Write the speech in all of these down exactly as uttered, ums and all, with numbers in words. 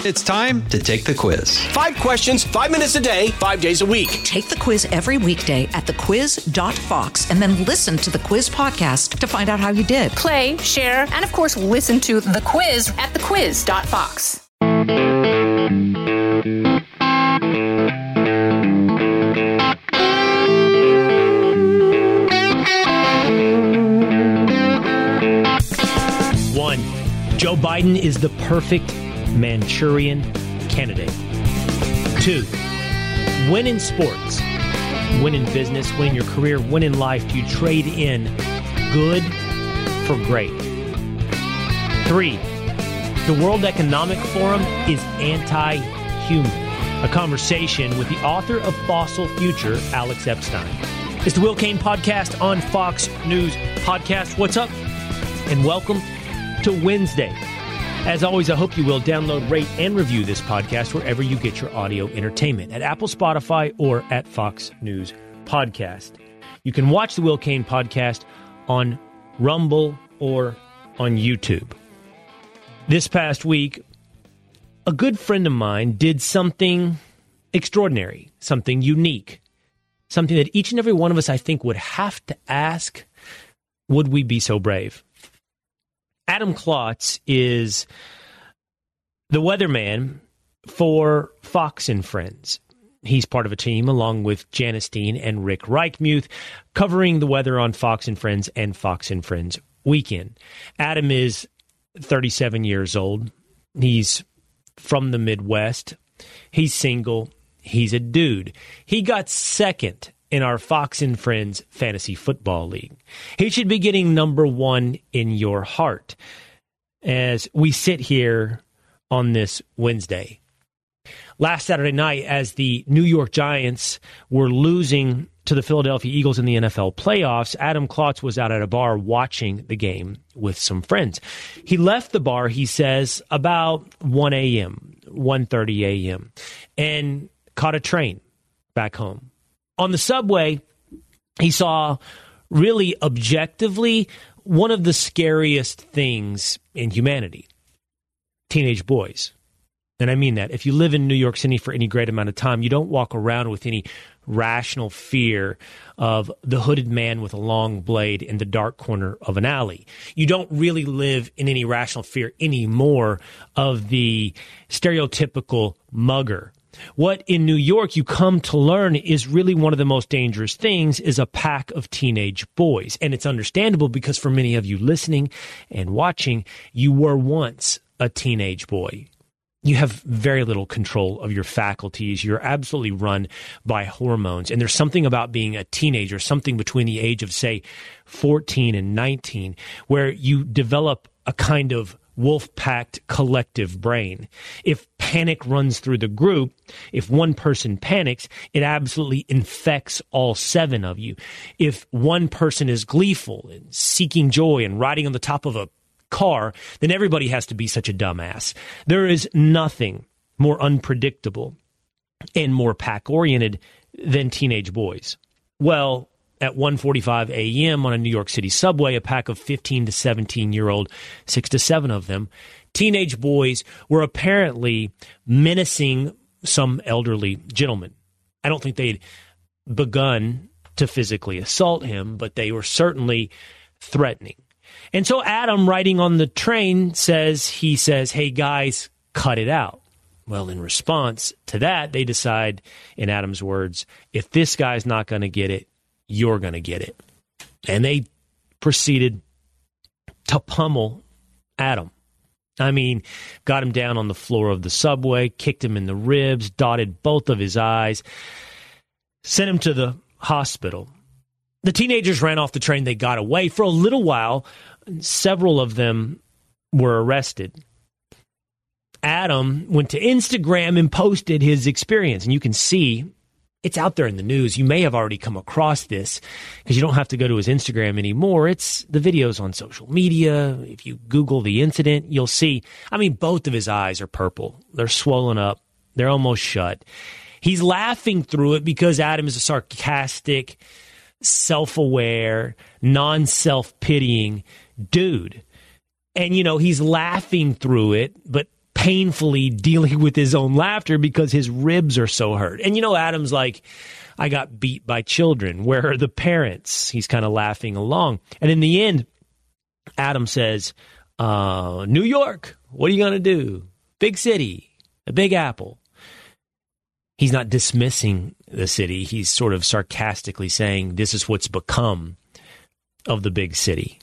It's time to take the quiz. Five questions, five minutes a day, five days a week. Take the quiz every weekday at the quiz dot fox and then listen to the quiz podcast to find out how you did. Play, share, and of course, listen to the quiz at the quiz dot fox. One, Joe Biden is the perfect Manchurian candidate. Two, win in sports, win in business, win in your career, win in life. Do you trade in good for great? Three, the World Economic Forum is anti-human. A conversation with the author of Fossil Future, Alex Epstein. It's the Will Cain Podcast on Fox News Podcast. What's up? And welcome to Wednesday. As always, I hope you will download, rate, and review this podcast wherever you get your audio entertainment, at Apple, Spotify, or at Fox News Podcast. You can watch the Will Cain Podcast on Rumble or on YouTube. This past week, a good friend of mine did something extraordinary, something unique, something that each and every one of us, I think, would have to ask, would we be so brave? Adam Klotz is the weatherman for Fox and Friends. He's part of a team along with Janice Dean and Rick Reichmuth covering the weather on Fox and Friends and Fox and Friends Weekend. Adam is thirty-seven years old. He's from the Midwest. He's single. He's a dude. He got second in our Fox and Friends Fantasy Football League. He should be getting number one in your heart as we sit here on this Wednesday. Last Saturday night, as the New York Giants were losing to the Philadelphia Eagles in the N F L playoffs, Adam Klotz was out at a bar watching the game with some friends. He left the bar, he says, about one a.m., one thirty a.m., and caught a train back home. On the subway, he saw really objectively one of the scariest things in humanity, teenage boys. And I mean that. If you live in New York City for any great amount of time, you don't walk around with any rational fear of the hooded man with a long blade in the dark corner of an alley. You don't really live in any rational fear anymore of the stereotypical mugger. What in New York you come to learn is really one of the most dangerous things is a pack of teenage boys. And it's understandable because for many of you listening and watching, you were once a teenage boy. You have very little control of your faculties. You're absolutely run by hormones. And there's something about being a teenager, something between the age of, say, fourteen and nineteen, where you develop a kind of wolf-packed collective brain. If panic runs through the group, if one person panics, it absolutely infects all seven of you. If one person is gleeful and seeking joy and riding on the top of a car, then everybody has to be such a dumbass. There is nothing more unpredictable and more pack-oriented than teenage boys. Well, at one forty-five a.m. on a New York City subway, a pack of fifteen to seventeen-year-old, six to seven of them, teenage boys were apparently menacing some elderly gentleman. I don't think they'd begun to physically assault him, but they were certainly threatening. And so Adam, riding on the train, says, he says, hey, guys, cut it out. Well, in response to that, they decide, in Adam's words, if this guy's not going to get it, you're going to get it. And they proceeded to pummel Adam. I mean, got him down on the floor of the subway, kicked him in the ribs, dotted both of his eyes, sent him to the hospital. The teenagers ran off the train. They got away. For a little while, several of them were arrested. Adam went to Instagram and posted his experience. And you can see it's out there in the news. You may have already come across this because you don't have to go to his Instagram anymore. It's the videos on social media. If you Google the incident, you'll see, I mean, both of his eyes are purple. They're swollen up. They're almost shut. He's laughing through it because Adam is a sarcastic, self-aware, non-self-pitying dude. And, you know, he's laughing through it, but painfully dealing with his own laughter because his ribs are so hurt. And, you know, Adam's like, I got beat by children. Where are the parents? He's kind of laughing along. And in the end, Adam says, uh, New York, what are you going to do? Big city, a big apple. He's not dismissing the city. He's sort of sarcastically saying this is what's become of the big city.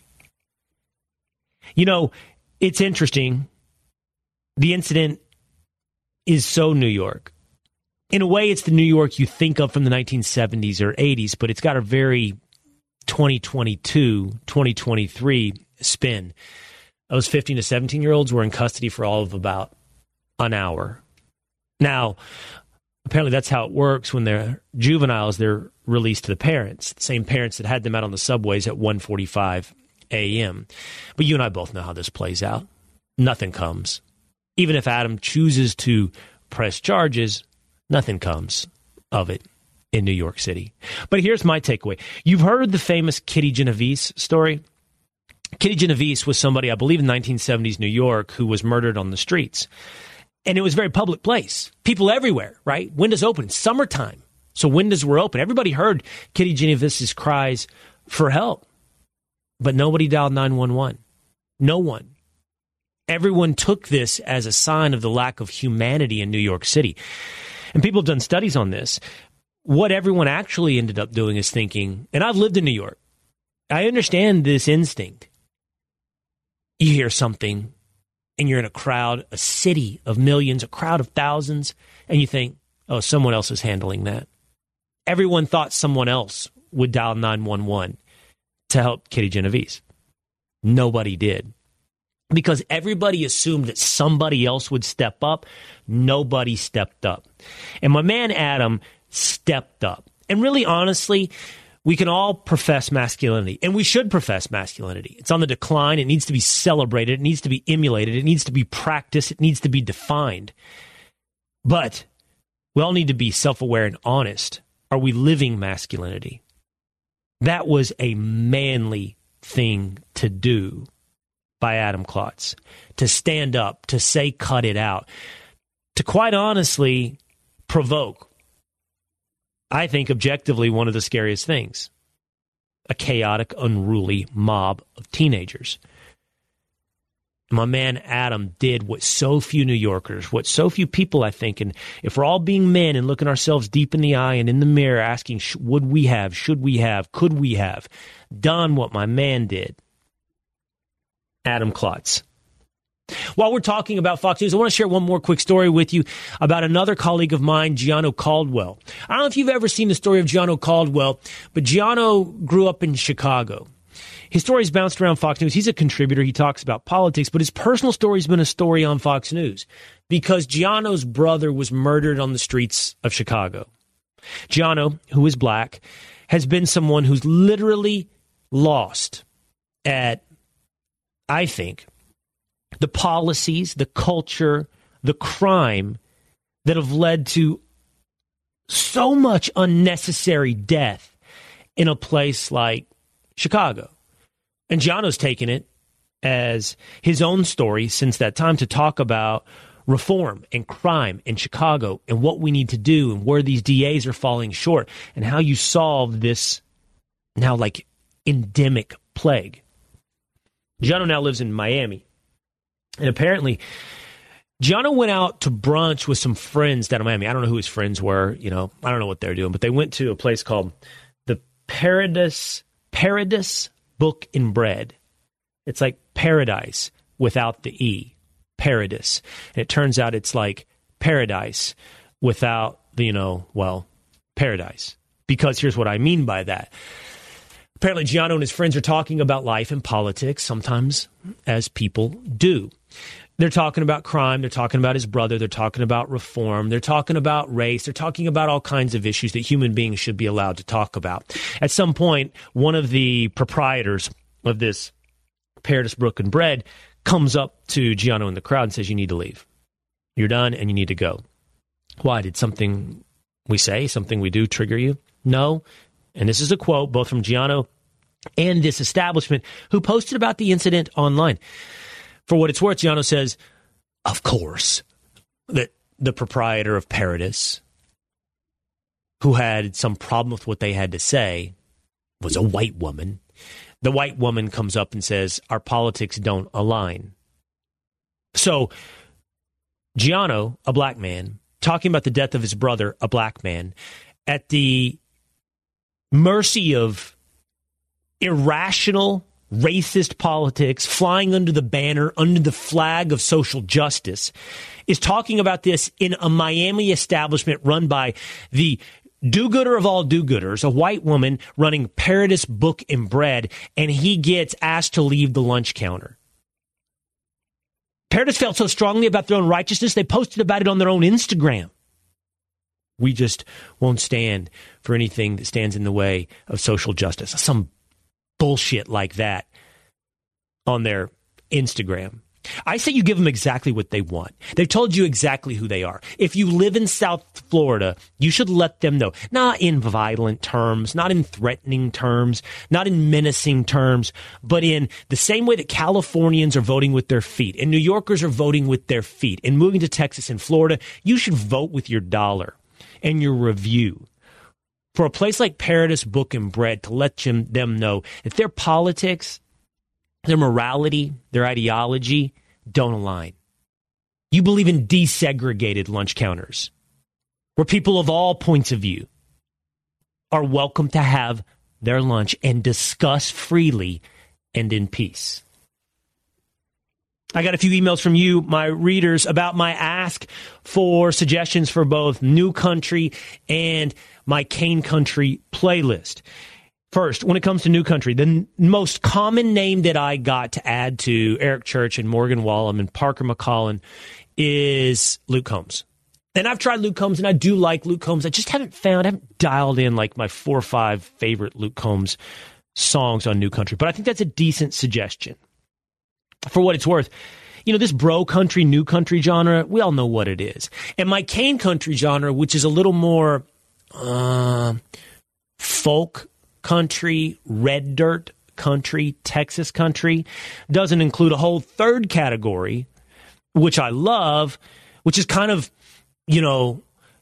You know, it's interesting. The incident is so New York. In a way, it's the New York you think of from the nineteen seventies or eighties, but it's got a very twenty twenty-two, twenty twenty-three spin. Those fifteen to seventeen-year-olds were in custody for all of about an hour. Now, apparently that's how it works when they're juveniles. They're released to the parents, the same parents that had them out on the subways at one forty-five a.m. But you and I both know how this plays out. Nothing comes. Even if Adam chooses to press charges, nothing comes of it in New York City. But here's my takeaway. You've heard the famous Kitty Genovese story. Kitty Genovese was somebody, I believe in nineteen seventies New York, who was murdered on the streets. And it was a very public place. People everywhere, right? Windows open. Summertime. So windows were open. Everybody heard Kitty Genovese's cries for help. But nobody dialed nine one one. No one. Everyone took this as a sign of the lack of humanity in New York City. And people have done studies on this. What everyone actually ended up doing is thinking, and I've lived in New York. I understand this instinct. You hear something, and you're in a crowd, a city of millions, a crowd of thousands, and you think, oh, someone else is handling that. Everyone thought someone else would dial nine one one to help Kitty Genovese. Nobody did. Because everybody assumed that somebody else would step up. Nobody stepped up. And my man Adam stepped up. And really, honestly, we can all profess masculinity, and we should profess masculinity. It's on the decline. It needs to be celebrated. It needs to be emulated. It needs to be practiced. It needs to be defined. But we all need to be self-aware and honest. Are we living masculinity? That was a manly thing to do by Adam Klotz, to stand up, to say cut it out, to quite honestly provoke, I think, objectively, one of the scariest things, a chaotic, unruly mob of teenagers. My man Adam did what so few New Yorkers, what so few people, I think, and if we're all being men and looking ourselves deep in the eye and in the mirror asking, would we have, should we have, could we have done what my man did? Adam Klotz. While we're talking about Fox News, I want to share one more quick story with you about another colleague of mine, Gianno Caldwell. I don't know if you've ever seen the story of Gianno Caldwell, but Gianno grew up in Chicago. His story's bounced around Fox News. He's a contributor. He talks about politics, but his personal story's been a story on Fox News because Gianno's brother was murdered on the streets of Chicago. Gianno, who is black, has been someone who's literally lost at, I think, the policies, the culture, the crime that have led to so much unnecessary death in a place like Chicago. And Gianno's taken it as his own story since that time to talk about reform and crime in Chicago and what we need to do and where these D As are falling short and how you solve this now like endemic plague. Gianno now lives in Miami. And apparently, Gianno went out to brunch with some friends down in Miami. I don't know who his friends were. You know, I don't know what they're doing. But they went to a place called the Paradis, Paradis Book and Bread. It's like paradise without the E. Paradis. And it turns out it's like paradise without the, you know, well, paradise. Because here's what I mean by that. Apparently, Gianno and his friends are talking about life and politics, sometimes as people do. They're talking about crime. They're talking about his brother. They're talking about reform. They're talking about race. They're talking about all kinds of issues that human beings should be allowed to talk about. At some point, one of the proprietors of this Paradis Book and Bread comes up to Gianno in the crowd and says, you need to leave. You're done and you need to go. Why? Did something we say, something we do trigger you? No. And this is a quote both from Gianno and this establishment who posted about the incident online. For what it's worth, Gianno says, of course, that the proprietor of Paradis, who had some problem with what they had to say, was a white woman. The white woman comes up and says, our politics don't align. So Giano, a black man, talking about the death of his brother, a black man, at the mercy of irrational, racist politics, flying under the banner, under the flag of social justice, is talking about this in a Miami establishment run by the do-gooder of all do-gooders, a white woman running Paradis Book and Bread, and he gets asked to leave the lunch counter. Paradis felt so strongly about their own righteousness, they posted about it on their own Instagram. We just won't stand for anything that stands in the way of social justice. Some bullshit like that on their Instagram. I say you give them exactly what they want. They've told you exactly who they are. If you live in South Florida, you should let them know. Not in violent terms, not in threatening terms, not in menacing terms, but in the same way that Californians are voting with their feet and New Yorkers are voting with their feet and moving to Texas and Florida, you should vote with your dollar and your review for a place like Paradis Book and Bread to let them, them know that their politics, their morality, their ideology don't align. You believe in desegregated lunch counters where people of all points of view are welcome to have their lunch and discuss freely and in peace. I got a few emails from you, my readers, about my ask for suggestions for both New Country and my Cane Country playlist. First, when it comes to New Country, the n- most common name that I got to add to Eric Church and Morgan Wallen and Parker McCollum is Luke Combs. And I've tried Luke Combs, and I do like Luke Combs. I just haven't found, I haven't dialed in like my four or five favorite Luke Combs songs on New Country. But I think that's a decent suggestion. For what it's worth, you know, this bro country, new country genre, we all know what it is. And my Cane Country genre, which is a little more uh, folk country, red dirt country, Texas country, doesn't include a whole third category, which I love, which is kind of, you know,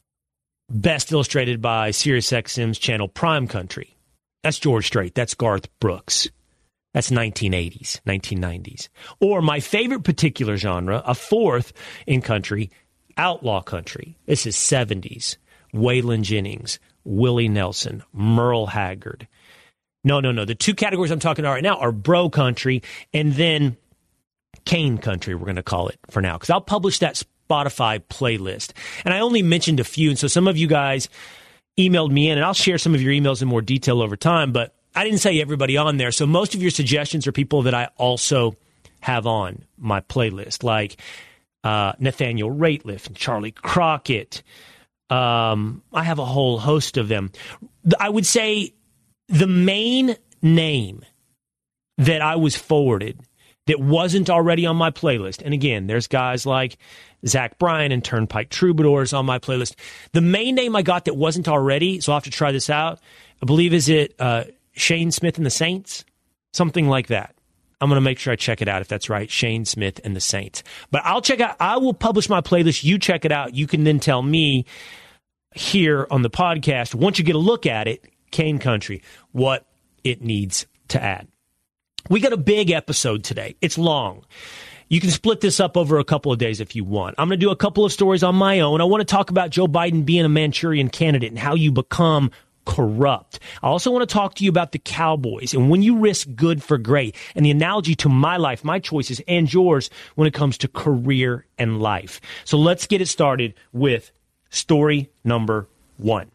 best illustrated by SiriusXM's channel Prime Country. That's George Strait. That's Garth Brooks. That's nineteen eighties, nineteen nineties. Or my favorite particular genre, a fourth in country, outlaw country. This is seventies. Waylon Jennings, Willie Nelson, Merle Haggard. No, no, no. The two categories I'm talking about right now are bro country and then Cane Country, we're going to call it for now, because I'll publish that Spotify playlist. And I only mentioned a few, and so some of you guys emailed me in, and I'll share some of your emails in more detail over time, but I didn't say everybody on there. So most of your suggestions are people that I also have on my playlist, like uh, Nathaniel Rateliff and Charlie Crockett. Um, I have a whole host of them. I would say the main name that I was forwarded that wasn't already on my playlist, and again, there's guys like Zach Bryan and Turnpike Troubadours on my playlist. The main name I got that wasn't already, so I'll have to try this out, I believe is it uh, Shane Smith and the Saints? Something like that. I'm going to make sure I check it out if that's right. Shane Smith and the Saints. But I'll check out, I will publish my playlist. You check it out. You can then tell me here on the podcast, once you get a look at it, Cane Country, what it needs to add. We got a big episode today. It's long. You can split this up over a couple of days if you want. I'm going to do a couple of stories on my own. I want to talk about Joe Biden being a Manchurian candidate and how you become corrupt. I also want to talk to you about the Cowboys and when you risk good for great and the analogy to my life, my choices, and yours when it comes to career and life. So let's get it started with story number one.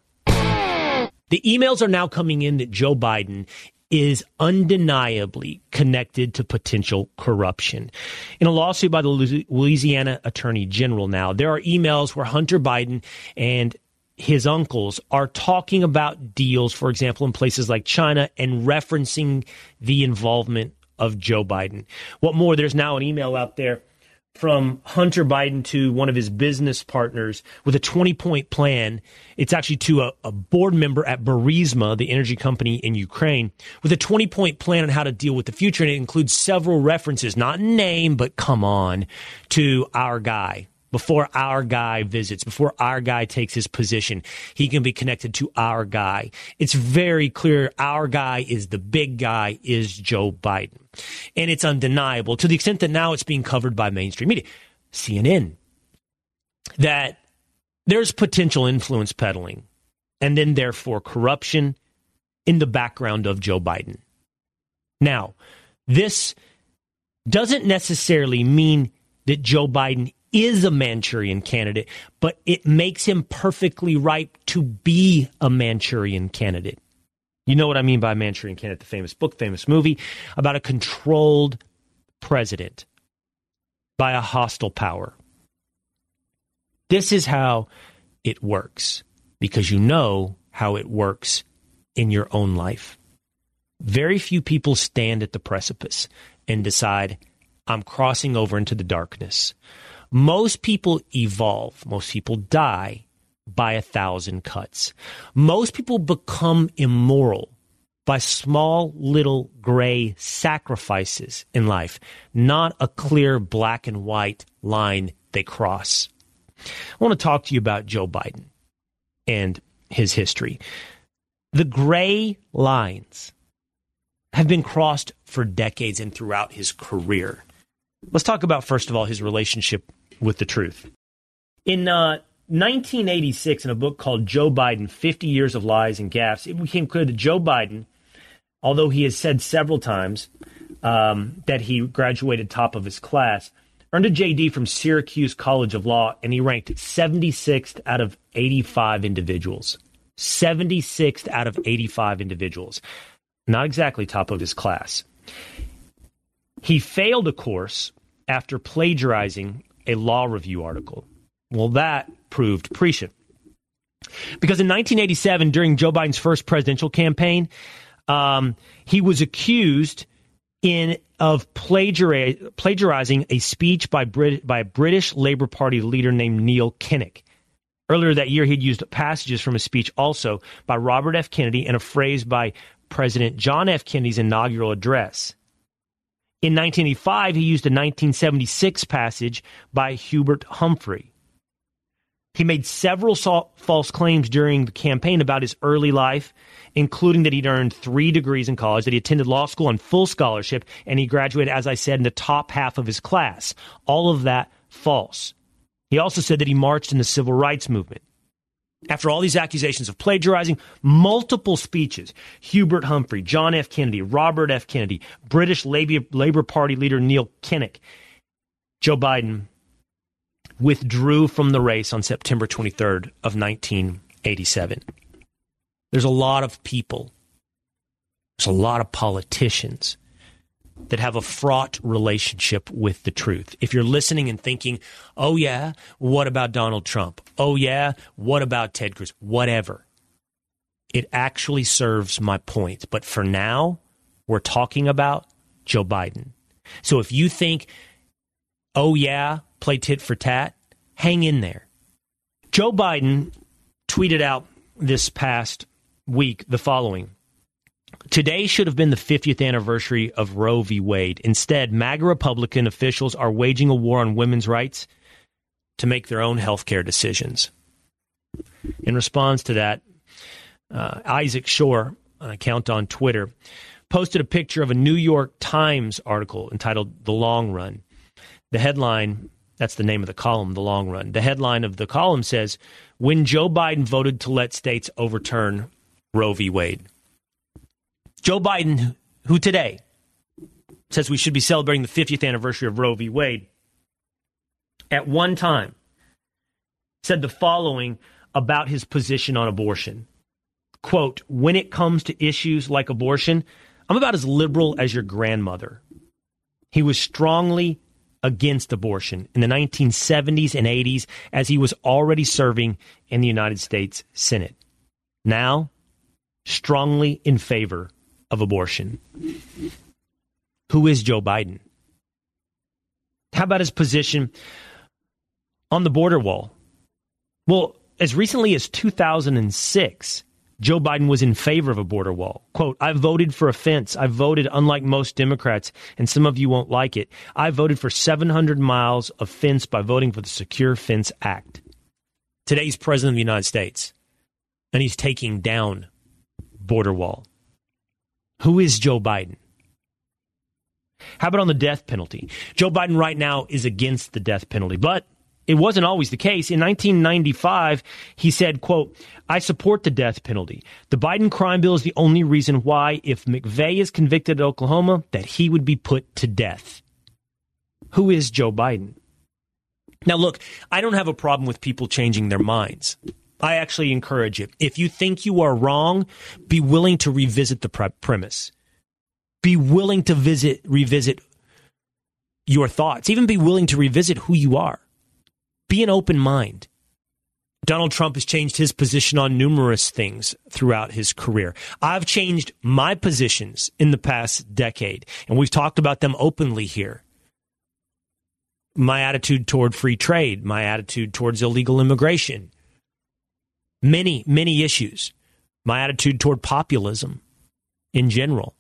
The emails are now coming in that Joe Biden is undeniably connected to potential corruption. In a lawsuit by the Louisiana Attorney General now, there are emails where Hunter Biden and his uncles are talking about deals, for example, in places like China and referencing the involvement of Joe Biden. What more, there's now an email out there from Hunter Biden to one of his business partners with a twenty-point plan. It's actually to a, a board member at Burisma, the energy company in Ukraine, with a twenty-point plan on how to deal with the future. And it includes several references, not in name, but come on, to our guy. Before our guy visits, before our guy takes his position, he can be connected to our guy. It's very clear our guy is the big guy, is Joe Biden. And it's undeniable to the extent that now it's being covered by mainstream media, C N N, that there's potential influence peddling and then therefore corruption in the background of Joe Biden. Now, this doesn't necessarily mean that Joe Biden is a Manchurian candidate, but it makes him perfectly ripe to be a Manchurian candidate. You know what I mean by Manchurian candidate, the famous book, famous movie about a controlled president by a hostile power. This is how it works, because you know how it works in your own life. Very few people stand at the precipice and decide, I'm crossing over into the darkness. Most people evolve. Most people die by a thousand cuts. Most people become immoral by small little gray sacrifices in life, not a clear black and white line they cross. I want to talk to you about Joe Biden and his history. The gray lines have been crossed for decades and throughout his career. Let's talk about, first of all, his relationship with the truth. In uh, nineteen eighty-six, in a book called Joe Biden, fifty years of Lies and Gaffes, it became clear that Joe Biden, although he has said several times um, that he graduated top of his class, earned a J D from Syracuse College of Law, and he ranked seventy-sixth out of eighty-five individuals. seventy-sixth out of eighty-five individuals. Not exactly top of his class. He failed a course after plagiarizing a law review article. Well, that proved prescient. Because in nineteen eighty-seven, during Joe Biden's first presidential campaign, um, he was accused in of plagiari- plagiarizing a speech by, Brit- by a British Labour Party leader named Neil Kinnock. Earlier that year, he'd used passages from a speech also by Robert F. Kennedy and a phrase by President John F. Kennedy's inaugural address. In nineteen eighty-five, he used a nineteen seventy-six passage by Hubert Humphrey. He made several so- false claims during the campaign about his early life, including that he'd earned three degrees in college, that he attended law school on full scholarship, and he graduated, as I said, in the top half of his class. All of that false. He also said that he marched in the civil rights movement. After all these accusations of plagiarizing, multiple speeches, Hubert Humphrey, John F. Kennedy, Robert F. Kennedy, British Labour, Labour Party leader Neil Kinnock, Joe Biden withdrew from the race on September twenty-third of nineteen eighty-seven. There's a lot of people, there's a lot of politicians that have a fraught relationship with the truth. If you're listening and thinking, oh yeah, what about Donald Trump? Oh yeah, what about Ted Cruz? Whatever. It actually serves my point. But for now, we're talking about Joe Biden. So if you think, oh yeah, play tit for tat, hang in there. Joe Biden tweeted out this past week the following. Today should have been the fiftieth anniversary of Roe v. Wade. Instead, MAGA Republican officials are waging a war on women's rights to make their own health care decisions. In response to that, uh, Isaac Shore, an account on Twitter, posted a picture of a New York Times article entitled The Long Run. The headline, that's the name of the column, The Long Run. The headline of the column says, when Joe Biden voted to let states overturn Roe v. Wade. Joe Biden, who today says we should be celebrating the fiftieth anniversary of Roe v. Wade, at one time said the following about his position on abortion. Quote, when it comes to issues like abortion, I'm about as liberal as your grandmother. He was strongly against abortion in the nineteen seventies and eighties as he was already serving in the United States Senate. Now, strongly in favor of abortion. Who is Joe Biden? How about his position on the border wall? Well, as recently as two thousand six, Joe Biden was in favor of a border wall. Quote, I voted for a fence. I voted, unlike most Democrats, and some of you won't like it, I voted for seven hundred miles of fence by voting for the Secure Fence Act. Today's president of the United States, and he's taking down border wall. Who is Joe Biden? How about on the death penalty? Joe Biden right now is against the death penalty, but it wasn't always the case. In nineteen ninety-five, he said, quote, I support the death penalty. The Biden crime bill is the only reason why, if McVeigh is convicted at Oklahoma, that he would be put to death. Who is Joe Biden? Now, look, I don't have a problem with people changing their minds. I actually encourage it. If you think you are wrong, be willing to revisit the pre- premise. Be willing to visit, revisit your thoughts. Even be willing to revisit who you are. Be an open mind. Donald Trump has changed his position on numerous things throughout his career. I've changed my positions in the past decade, and we've talked about them openly here. My attitude toward free trade, my attitude towards illegal immigration, many, many issues, my attitude toward populism in general.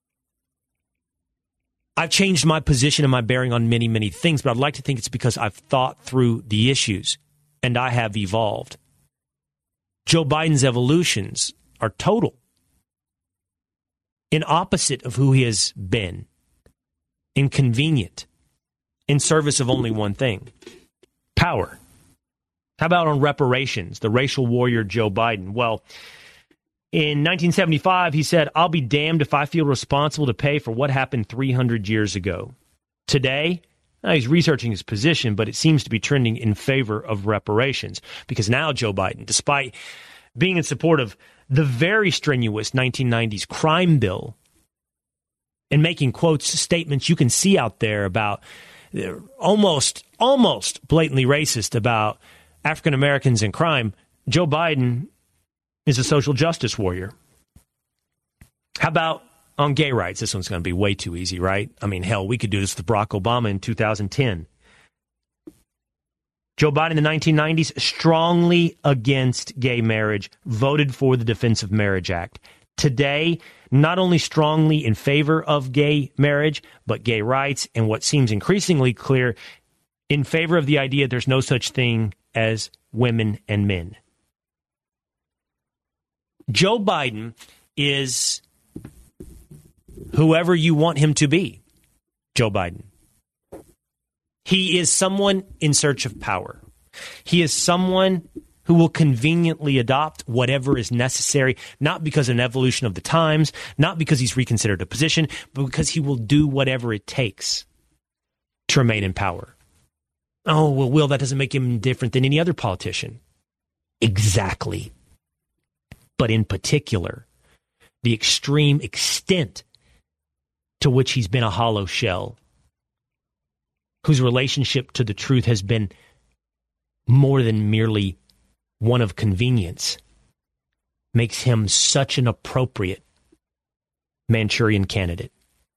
I've changed my position and my bearing on many, many things, but I'd like to think it's because I've thought through the issues and I have evolved. Joe Biden's evolutions are total, in opposite of who he has been, inconvenient, in service of only one thing, power. How about on reparations, the racial warrior Joe Biden? Well, in nineteen seventy-five, he said, I'll be damned if I feel responsible to pay for what happened three hundred years ago. Today, now he's researching his position, but it seems to be trending in favor of reparations. Because now Joe Biden, despite being in support of the very strenuous nineteen nineties crime bill and making quotes, statements you can see out there about they're almost, almost blatantly racist about African Americans and crime, Joe Biden is a social justice warrior. How about on gay rights? This one's going to be way too easy, right? I mean, hell, we could do this with Barack Obama in two thousand ten. Joe Biden in the nineteen nineties, strongly against gay marriage, voted for the Defense of Marriage Act. Today, not only strongly in favor of gay marriage, but gay rights, and what seems increasingly clear, in favor of the idea there's no such thing as women and men. Joe Biden is whoever you want him to be, Joe Biden. He is someone in search of power. He is someone who will conveniently adopt whatever is necessary, not because of an evolution of the times, not because he's reconsidered a position, but because he will do whatever it takes to remain in power. Oh, well, Will, that doesn't make him different than any other politician. Exactly. But in particular, the extreme extent to which he's been a hollow shell, whose relationship to the truth has been more than merely one of convenience, makes him such an appropriate Manchurian candidate.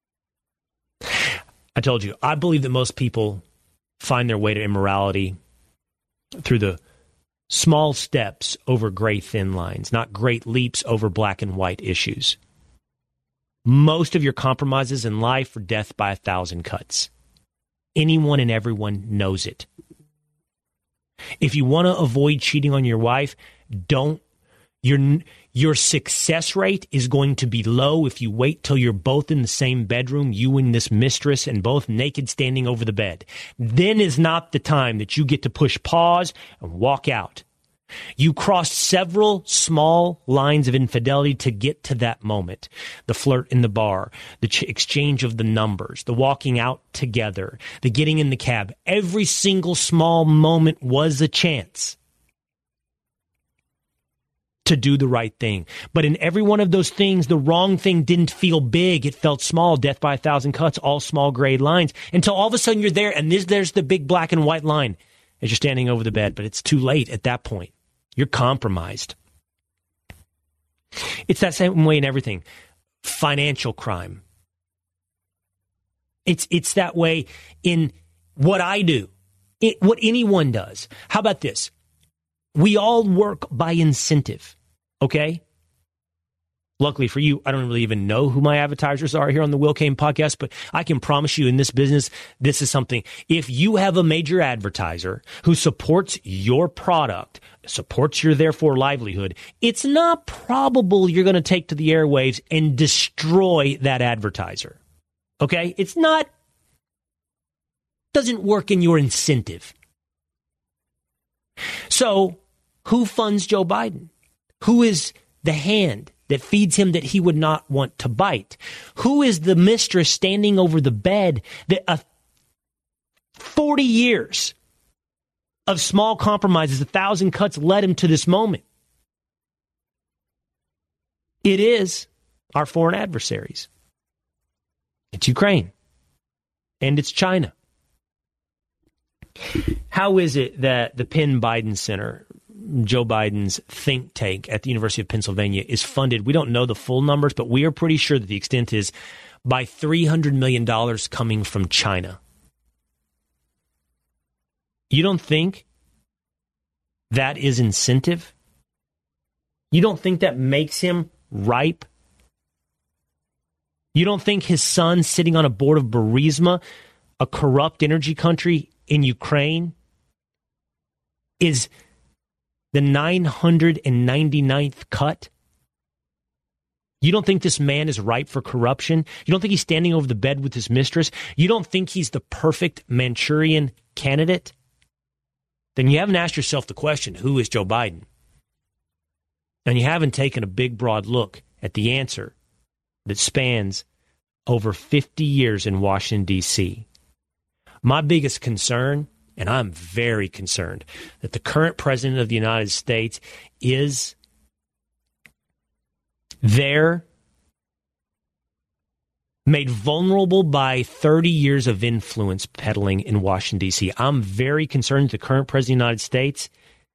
I told you, I believe that most people find their way to immorality through the small steps over gray thin lines, not great leaps over black and white issues. Most of your compromises in life are death by a thousand cuts. Anyone and everyone knows it. If you want to avoid cheating on your wife, don't. Your, your success rate is going to be low if you wait till you're both in the same bedroom, you and this mistress, and both naked standing over the bed. Then is not the time that you get to push pause and walk out. You crossed several small lines of infidelity to get to that moment. The flirt in the bar, the ch- exchange of the numbers, the walking out together, the getting in the cab. Every single small moment was a chance to do the right thing. But in every one of those things, the wrong thing didn't feel big. It felt small. Death by a thousand cuts, all small gray lines, until all of a sudden you're there and this, there's the big black and white line as you're standing over the bed. But it's too late at that point. You're compromised. It's that same way in everything. Financial crime. It's it's that way in what I do, it, what anyone does. How about this? We all work by incentive, okay? Luckily for you, I don't really even know who my advertisers are here on the Will Cain podcast, but I can promise you in this business, this is something. If you have a major advertiser who supports your product, supports your therefore livelihood, it's not probable you're going to take to the airwaves and destroy that advertiser. Okay? It's not, doesn't work in your incentive. So, who funds Joe Biden? Who is the hand that feeds him that he would not want to bite? Who is the mistress standing over the bed that uh, forty years of small compromises, a thousand cuts led him to this moment? It is our foreign adversaries. It's Ukraine. And it's China. How is it that the Penn Biden Center, Joe Biden's think tank at the University of Pennsylvania, is funded? We don't know the full numbers, but we are pretty sure that the extent is by three hundred million dollars coming from China. You don't think that is incentive? You don't think that makes him ripe? You don't think his son sitting on a board of Burisma, a corrupt energy country in Ukraine, is the nine hundred ninety-ninth cut? You don't think this man is ripe for corruption? You don't think he's standing over the bed with his mistress? You don't think he's the perfect Manchurian candidate? Then you haven't asked yourself the question, who is Joe Biden? And you haven't taken a big, broad look at the answer that spans over fifty years in Washington, D C My biggest concern, and I'm very concerned, that the current president of the United States is there, made vulnerable by thirty years of influence peddling in Washington, D C I'm very concerned that the current president of the United States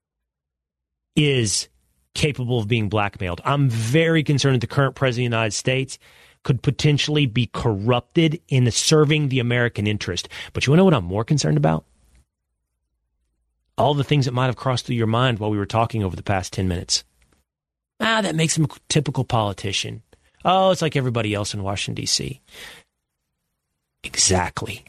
is capable of being blackmailed. I'm very concerned that the current president of the United States could potentially be corrupted in serving the American interest. But you want to know what I'm more concerned about? All the things that might have crossed through your mind while we were talking over the past ten minutes. Ah, that makes him a typical politician. Oh, it's like everybody else in Washington, D C Exactly.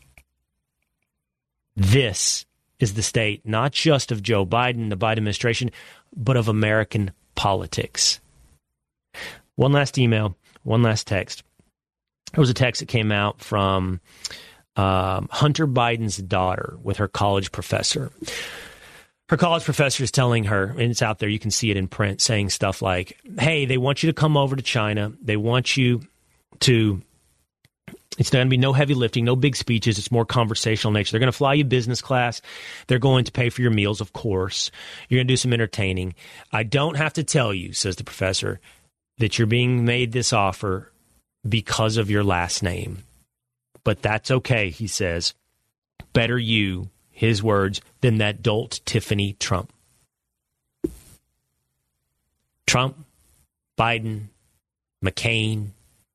This is the state, not just of Joe Biden, the Biden administration, but of American politics. One last email, one last text. There was a text that came out from um, Hunter Biden's daughter with her college professor. Her college professor is telling her, and it's out there, you can see it in print, saying stuff like, hey, they want you to come over to China. They want you to, it's going to be no heavy lifting, no big speeches. It's more conversational nature. They're going to fly you business class. They're going to pay for your meals, of course. You're going to do some entertaining. I don't have to tell you, says the professor, that you're being made this offer because of your last name. But that's okay, he says. Better you, his words, than that dolt Tiffany Trump. Trump, Biden, McCain,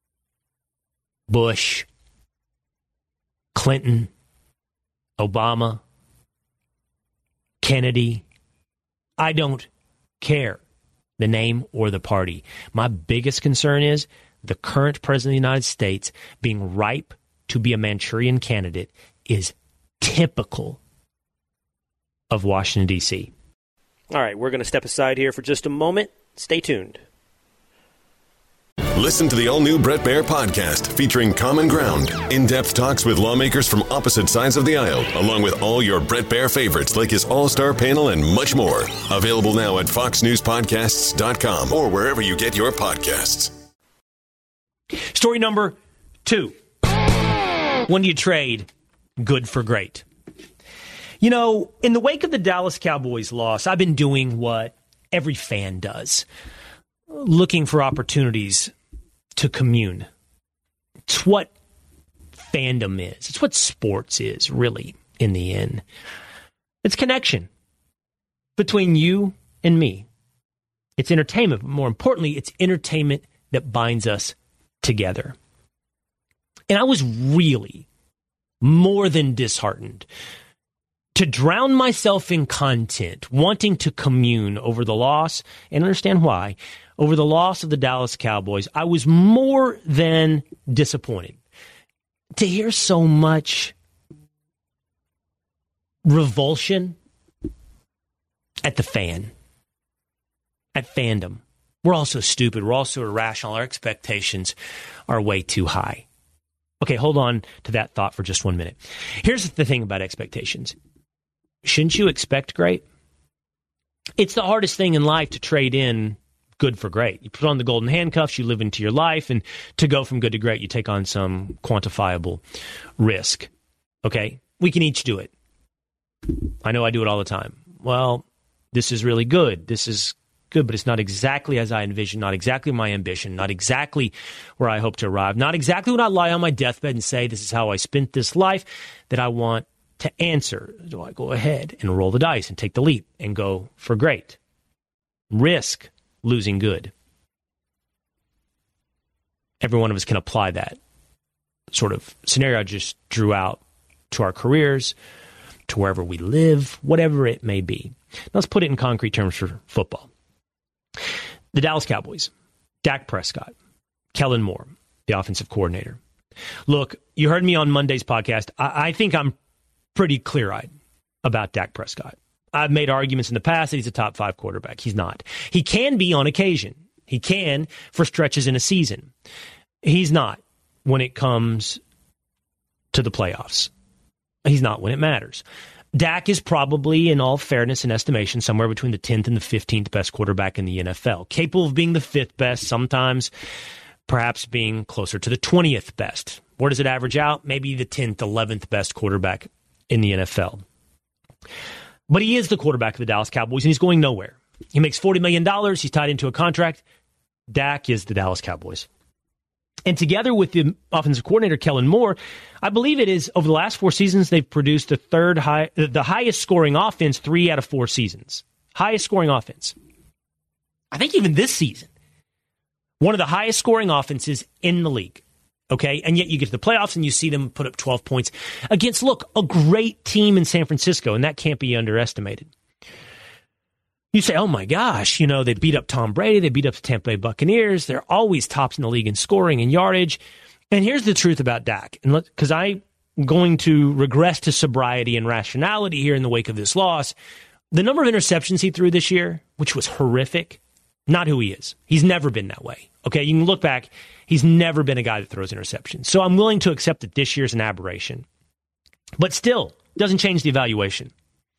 Bush, Clinton, Obama, Kennedy. I don't care the name or the party. My biggest concern is the current president of the United States being ripe to be a Manchurian candidate is typical of Washington, D C All right, we're going to step aside here for just a moment. Stay tuned. Listen to the all-new Bret Baier podcast featuring Common Ground, in-depth talks with lawmakers from opposite sides of the aisle, along with all your Bret Baier favorites like his all-star panel and much more. Available now at fox news podcasts dot com or wherever you get your podcasts. Story number two. When do you trade good for great? You know, in the wake of the Dallas Cowboys loss, I've been doing what every fan does, looking for opportunities to commune. It's what fandom is. It's what sports is, really, in the end. It's connection between you and me. It's entertainment, but more importantly, it's entertainment that binds us together. And I was really, more than disheartened. To drown myself in content, wanting to commune over the loss, and understand why, over the loss of the Dallas Cowboys, I was more than disappointed. To hear so much revulsion at the fan, at fandom. We're all so stupid. We're all so irrational. Our expectations are way too high. Okay, hold on to that thought for just one minute. Here's the thing about expectations. Shouldn't you expect great? It's the hardest thing in life to trade in good for great. You put on the golden handcuffs, you live into your life, and to go from good to great, you take on some quantifiable risk. Okay? We can each do it. I know I do it all the time. Well, this is really good. This is good, but it's not exactly as I envision, not exactly my ambition, not exactly where I hope to arrive, not exactly when I lie on my deathbed and say, this is how I spent this life that I want to answer. Do I go ahead and roll the dice and take the leap and go for great? Risk losing good. Every one of us can apply that sort of scenario I just drew out to our careers, to wherever we live, whatever it may be. Now let's put it in concrete terms for football. The Dallas Cowboys, Dak Prescott, Kellen Moore, the offensive coordinator. Look, you heard me on Monday's podcast. I, I think I'm pretty clear-eyed about Dak Prescott. I've made arguments in the past that he's a top five quarterback. He's not. He can be on occasion. He can for stretches in a season. He's not when it comes to the playoffs. He's not when it matters. Dak is probably, in all fairness and estimation, somewhere between the tenth and the fifteenth best quarterback in the N F L. Capable of being the fifth best, sometimes perhaps being closer to the twentieth best. Where does it average out? Maybe the tenth, eleventh best quarterback in the N F L. But he is the quarterback of the Dallas Cowboys, and he's going nowhere. He makes forty million dollars. He's tied into a contract. Dak is the Dallas Cowboys. And together with the offensive coordinator, Kellen Moore, I believe it is over the last four seasons, they've produced the third high, the highest scoring offense three out of four seasons. Highest scoring offense. I think even this season, one of the highest scoring offenses in the league. Okay, and yet you get to the playoffs and you see them put up twelve points against, look, a great team in San Francisco, and that can't be underestimated. You say, oh my gosh, you know, they beat up Tom Brady, they beat up the Tampa Bay Buccaneers, they're always tops in the league in scoring and yardage. And here's the truth about Dak, and because I'm going to regress to sobriety and rationality here in the wake of this loss. The number of interceptions he threw this year, which was horrific, not who he is. He's never been that way. Okay, you can look back. He's never been a guy that throws interceptions. So I'm willing to accept that this year's an aberration. But still, doesn't change the evaluation.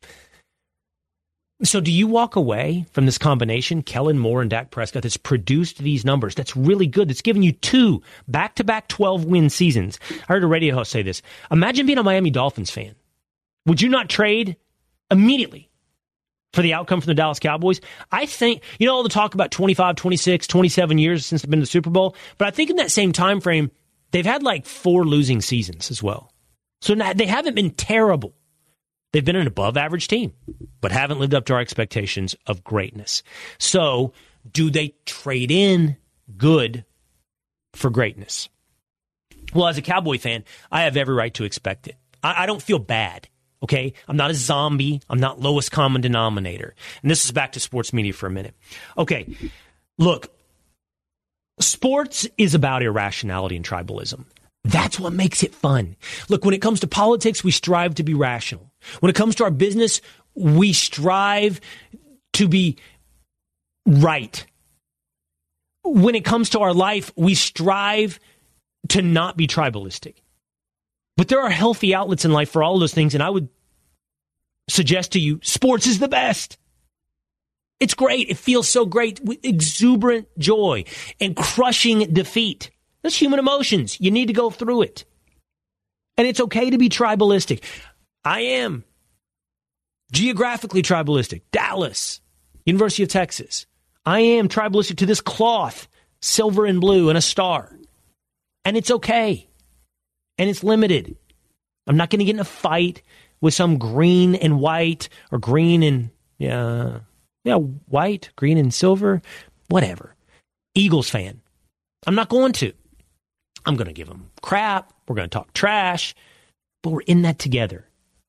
So do you walk away from this combination, Kellen Moore and Dak Prescott, that's produced these numbers? That's really good. That's given you two back-to-back twelve-win seasons. I heard a radio host say this. Imagine being a Miami Dolphins fan. Would you not trade immediately for the outcome from the Dallas Cowboys? I think, you know, all the talk about twenty-five, twenty-six, twenty-seven years since they've been to the Super Bowl, but I think in that same time frame, they've had like four losing seasons as well. So they haven't been terrible. They've been an above-average team, but haven't lived up to our expectations of greatness. So do they trade in good for greatness? Well, as a Cowboy fan, I have every right to expect it. I, I don't feel bad. Okay, I'm not a zombie. I'm not lowest common denominator. And this is back to sports media for a minute. Okay, look, sports is about irrationality and tribalism. That's what makes it fun. Look, when it comes to politics, we strive to be rational. When it comes to our business, we strive to be right. When it comes to our life, we strive to not be tribalistic. But there are healthy outlets in life for all of those things, and I would suggest to you, sports is the best. It's great. It feels so great with exuberant joy and crushing defeat. That's human emotions. You need to go through it. And it's okay to be tribalistic. I am geographically tribalistic. Dallas, University of Texas. I am tribalistic to this cloth, silver and blue and a star. And it's okay. And it's limited. I'm not going to get in a fight with some green and white or green and, yeah, yeah, white, green and silver, whatever. Eagles fan. I'm not going to. I'm going to give them crap. We're going to talk trash. but we're in that together.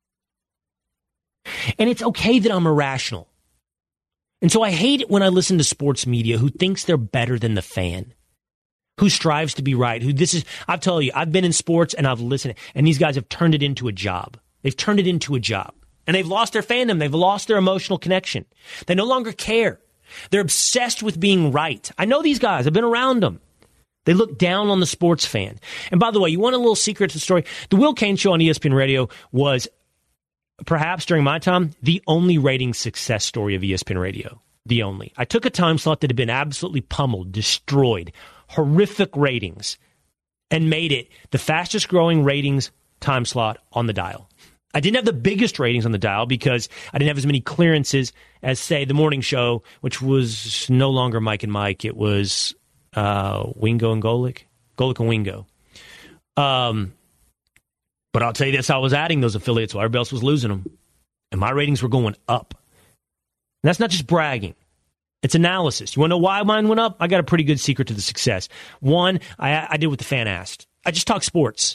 And it's okay that I'm irrational. And so I hate it when I listen to sports media who thinks they're better than the fan, who strives to be right, who this is, I've told you, I've been in sports and I've listened, and these guys have turned it into a job. They've turned it into a job. And they've lost their fandom. They've lost their emotional connection. They no longer care. They're obsessed with being right. I know these guys. I've been around them. They look down on the sports fan. And by the way, you want a little secret to the story? The Will Cain Show on E S P N Radio was, perhaps during my time, the only rating success story of E S P N Radio. The only. I took a time slot that had been absolutely pummeled, destroyed, horrific ratings, and made it the fastest growing ratings time slot on the dial. I didn't have the biggest ratings on the dial because I didn't have as many clearances as, say, the morning show, which was no longer Mike and Mike. It was uh, Wingo and Golic. Golic and Wingo. Um, but I'll tell you this, I was adding those affiliates while everybody else was losing them. And my ratings were going up. And that's not just bragging. It's analysis. You want to know why mine went up? I got a pretty good secret to the success. One, I, I did what the fan asked. I just talk sports.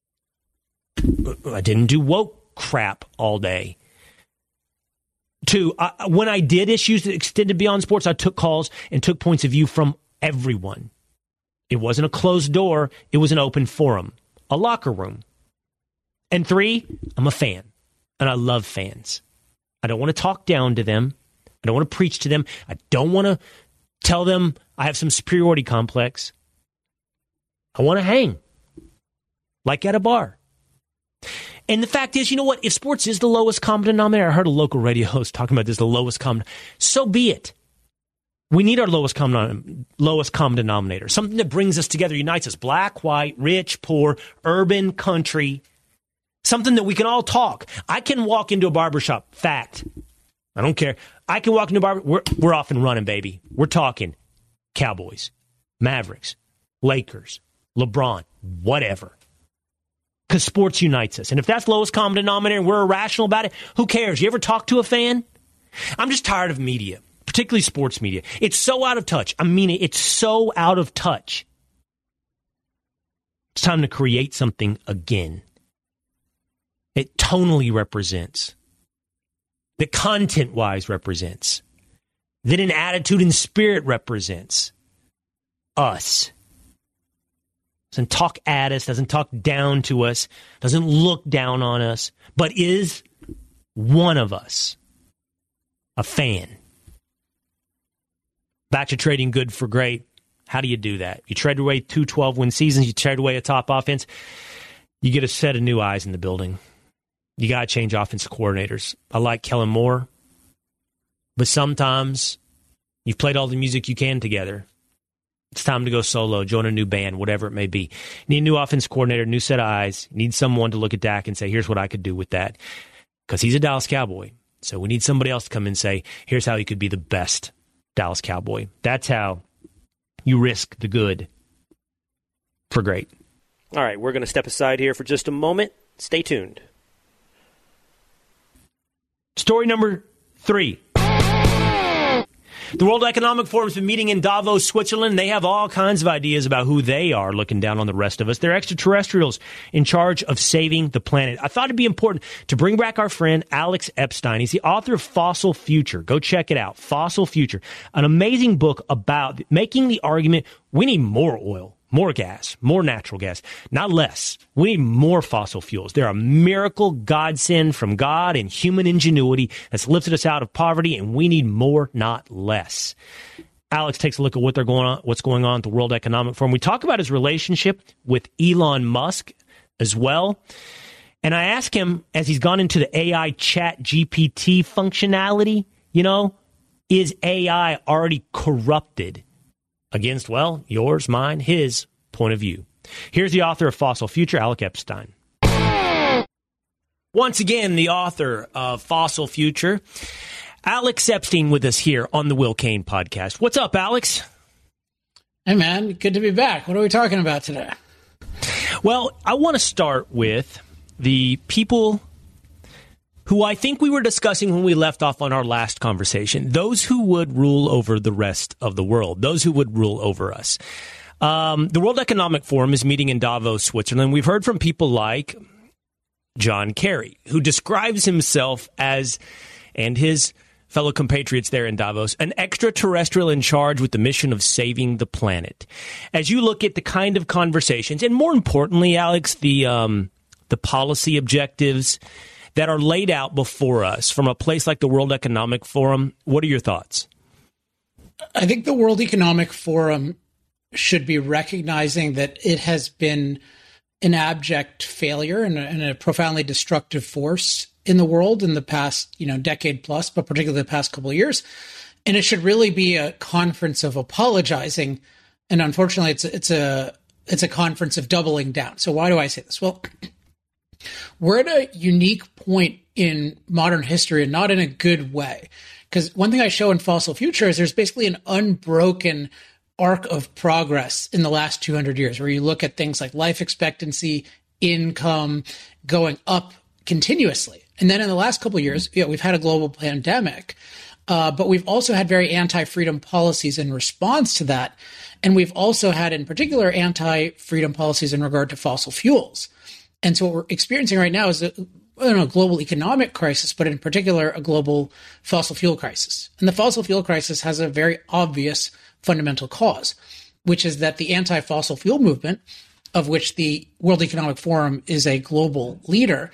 I didn't do woke crap all day. Two, I, when I did issues that extended beyond sports, I took calls and took points of view from everyone. It wasn't a closed door. It was an open forum, a locker room. And three, I'm a fan, and I love fans. I don't want to talk down to them. I don't want to preach to them. I don't want to tell them I have some superiority complex. I want to hang, like at a bar. And the fact is, you know what? If sports is the lowest common denominator, I heard a local radio host talking about this, the lowest common, so be it. We need our lowest common, lowest common denominator, something that brings us together, unites us, black, white, rich, poor, urban, country, something that we can all talk. I can walk into a barbershop, fact. I don't care. I can walk into a barber, we're, we're off and running, baby. We're talking Cowboys, Mavericks, Lakers, LeBron, whatever. Because sports unites us. And if that's lowest common denominator and we're irrational about it, who cares? You ever talk to a fan? I'm just tired of media, particularly sports media. It's so out of touch. I mean, it's so out of touch. It's time to create something again. It tonally represents, that content-wise represents, that in attitude and spirit represents us. Doesn't talk at us, doesn't talk down to us, doesn't look down on us, but is one of us, a fan. Back to trading good for great. How do you do that? You trade away two twelve-win seasons, you trade away a top offense, you get a set of new eyes in the building. You got to change offensive coordinators. I like Kellen Moore, but sometimes you've played all the music you can together. It's time to go solo, join a new band, whatever it may be. You need a new offense coordinator, new set of eyes. You need someone to look at Dak and say, here's what I could do with that. Because he's a Dallas Cowboy. So we need somebody else to come in and say, here's how he could be the best Dallas Cowboy. That's how you risk the good for great. All right, we're going to step aside here for just a moment. Stay tuned. Story number three. The World Economic Forum has been meeting in Davos, Switzerland. They have all kinds of ideas about who they are looking down on the rest of us. They're extraterrestrials in charge of saving the planet. I thought it'd be important to bring back our friend Alex Epstein. He's the author of Fossil Future. Go check it out. Fossil Future. An amazing book about making the argument we need more oil, more gas, more natural gas, not less. We need more fossil fuels. They're a miracle godsend from God and human ingenuity that's lifted us out of poverty, and we need more, not less. Alex takes a look at what they're going on, what's going on at the World Economic Forum. We talk about his relationship with Elon Musk as well. And I ask him, as he's gone into the A I Chat G P T functionality, you know, is A I already corrupted against, well, yours, mine, his point of view? Here's the author of Fossil Future, Alex Epstein. Once again, the author of Fossil Future, Alex Epstein, with us here on the Will Cain podcast. What's up, Alex? Hey, man. Good to be back. What are we talking about today? Well, I want to start with the people who I think we were discussing when we left off on our last conversation, those who would rule over the rest of the world, those who would rule over us. Um, the World Economic Forum is meeting in Davos, Switzerland. We've heard from people like John Kerry, who describes himself as, and his fellow compatriots there in Davos, an extraterrestrial in charge with the mission of saving the planet. As you look at the kind of conversations, and more importantly, Alex, the um, the policy objectives that are laid out before us from a place like the World Economic Forum, what are your thoughts? I think the World Economic Forum should be recognizing that it has been an abject failure and a, and a profoundly destructive force in the world in the past, you know, decade plus, but particularly the past couple of years. And it should really be a conference of apologizing. And unfortunately, it's a, it's a it's a conference of doubling down. So why do I say this? Well, we're at a unique point in modern history, and not in a good way. Because one thing I show in Fossil Future is there's basically an unbroken arc of progress in the last two hundred years, where you look at things like life expectancy, income going up continuously. And then in the last couple of years, yeah, we've had a global pandemic, uh, but we've also had very anti-freedom policies in response to that. And we've also had, in particular, anti-freedom policies in regard to fossil fuels. And so what we're experiencing right now is a, I don't know, global economic crisis, but in particular, a global fossil fuel crisis. And the fossil fuel crisis has a very obvious fundamental cause, which is that the anti-fossil fuel movement, of which the World Economic Forum is a global leader,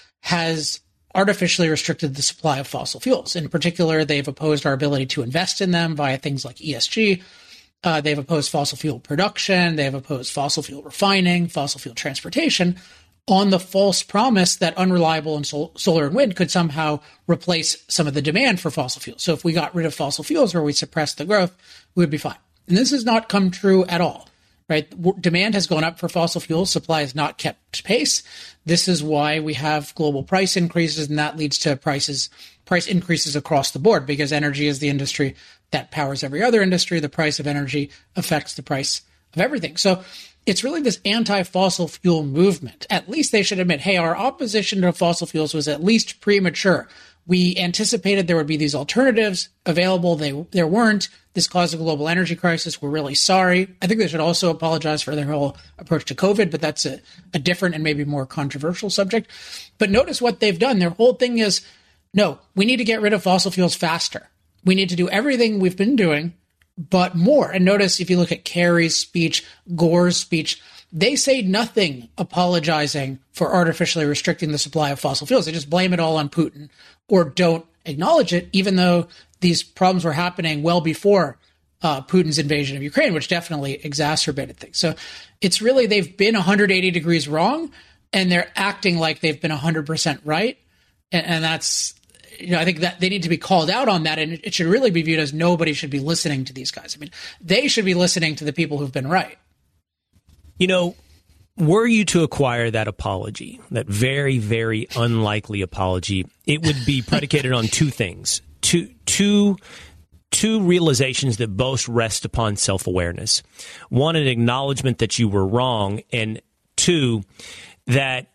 has artificially restricted the supply of fossil fuels. In particular, they've opposed our ability to invest in them via things like E S G. Uh, they've opposed fossil fuel production. They've opposed fossil fuel refining, fossil fuel transportation, on the false promise that unreliable and sol- solar and wind could somehow replace some of the demand for fossil fuels. So if we got rid of fossil fuels or we suppressed the growth, we would be fine. And this has not come true at all, right? W- demand has gone up for fossil fuels. Supply has not kept pace. This is why we have global price increases, and that leads to prices, price increases across the board, because energy is the industry that powers every other industry. The price of energy affects the price of everything. So it's really this anti-fossil fuel movement. At least they should admit, hey, our opposition to fossil fuels was at least premature. We anticipated there would be these alternatives available. They there weren't. This caused a global energy crisis. We're really sorry. I think they should also apologize for their whole approach to COVID, but that's a, a different and maybe more controversial subject. But notice what they've done. Their whole thing is, no, we need to get rid of fossil fuels faster. We need to do everything we've been doing, but more. And notice if you look at Kerry's speech, Gore's speech, they say nothing apologizing for artificially restricting the supply of fossil fuels. They just blame it all on Putin or don't acknowledge it, even though these problems were happening well before uh, Putin's invasion of Ukraine, which definitely exacerbated things. So it's really, they've been one hundred eighty degrees wrong, and they're acting like they've been one hundred percent right. And, and that's, you know, I think that they need to be called out on that. And it should really be viewed as nobody should be listening to these guys. I mean, they should be listening to the people who've been right. You know, were you to acquire that apology, that very, very unlikely apology, it would be predicated on two things, two, two, two realizations that both rest upon self-awareness. One, an acknowledgement that you were wrong, and two, that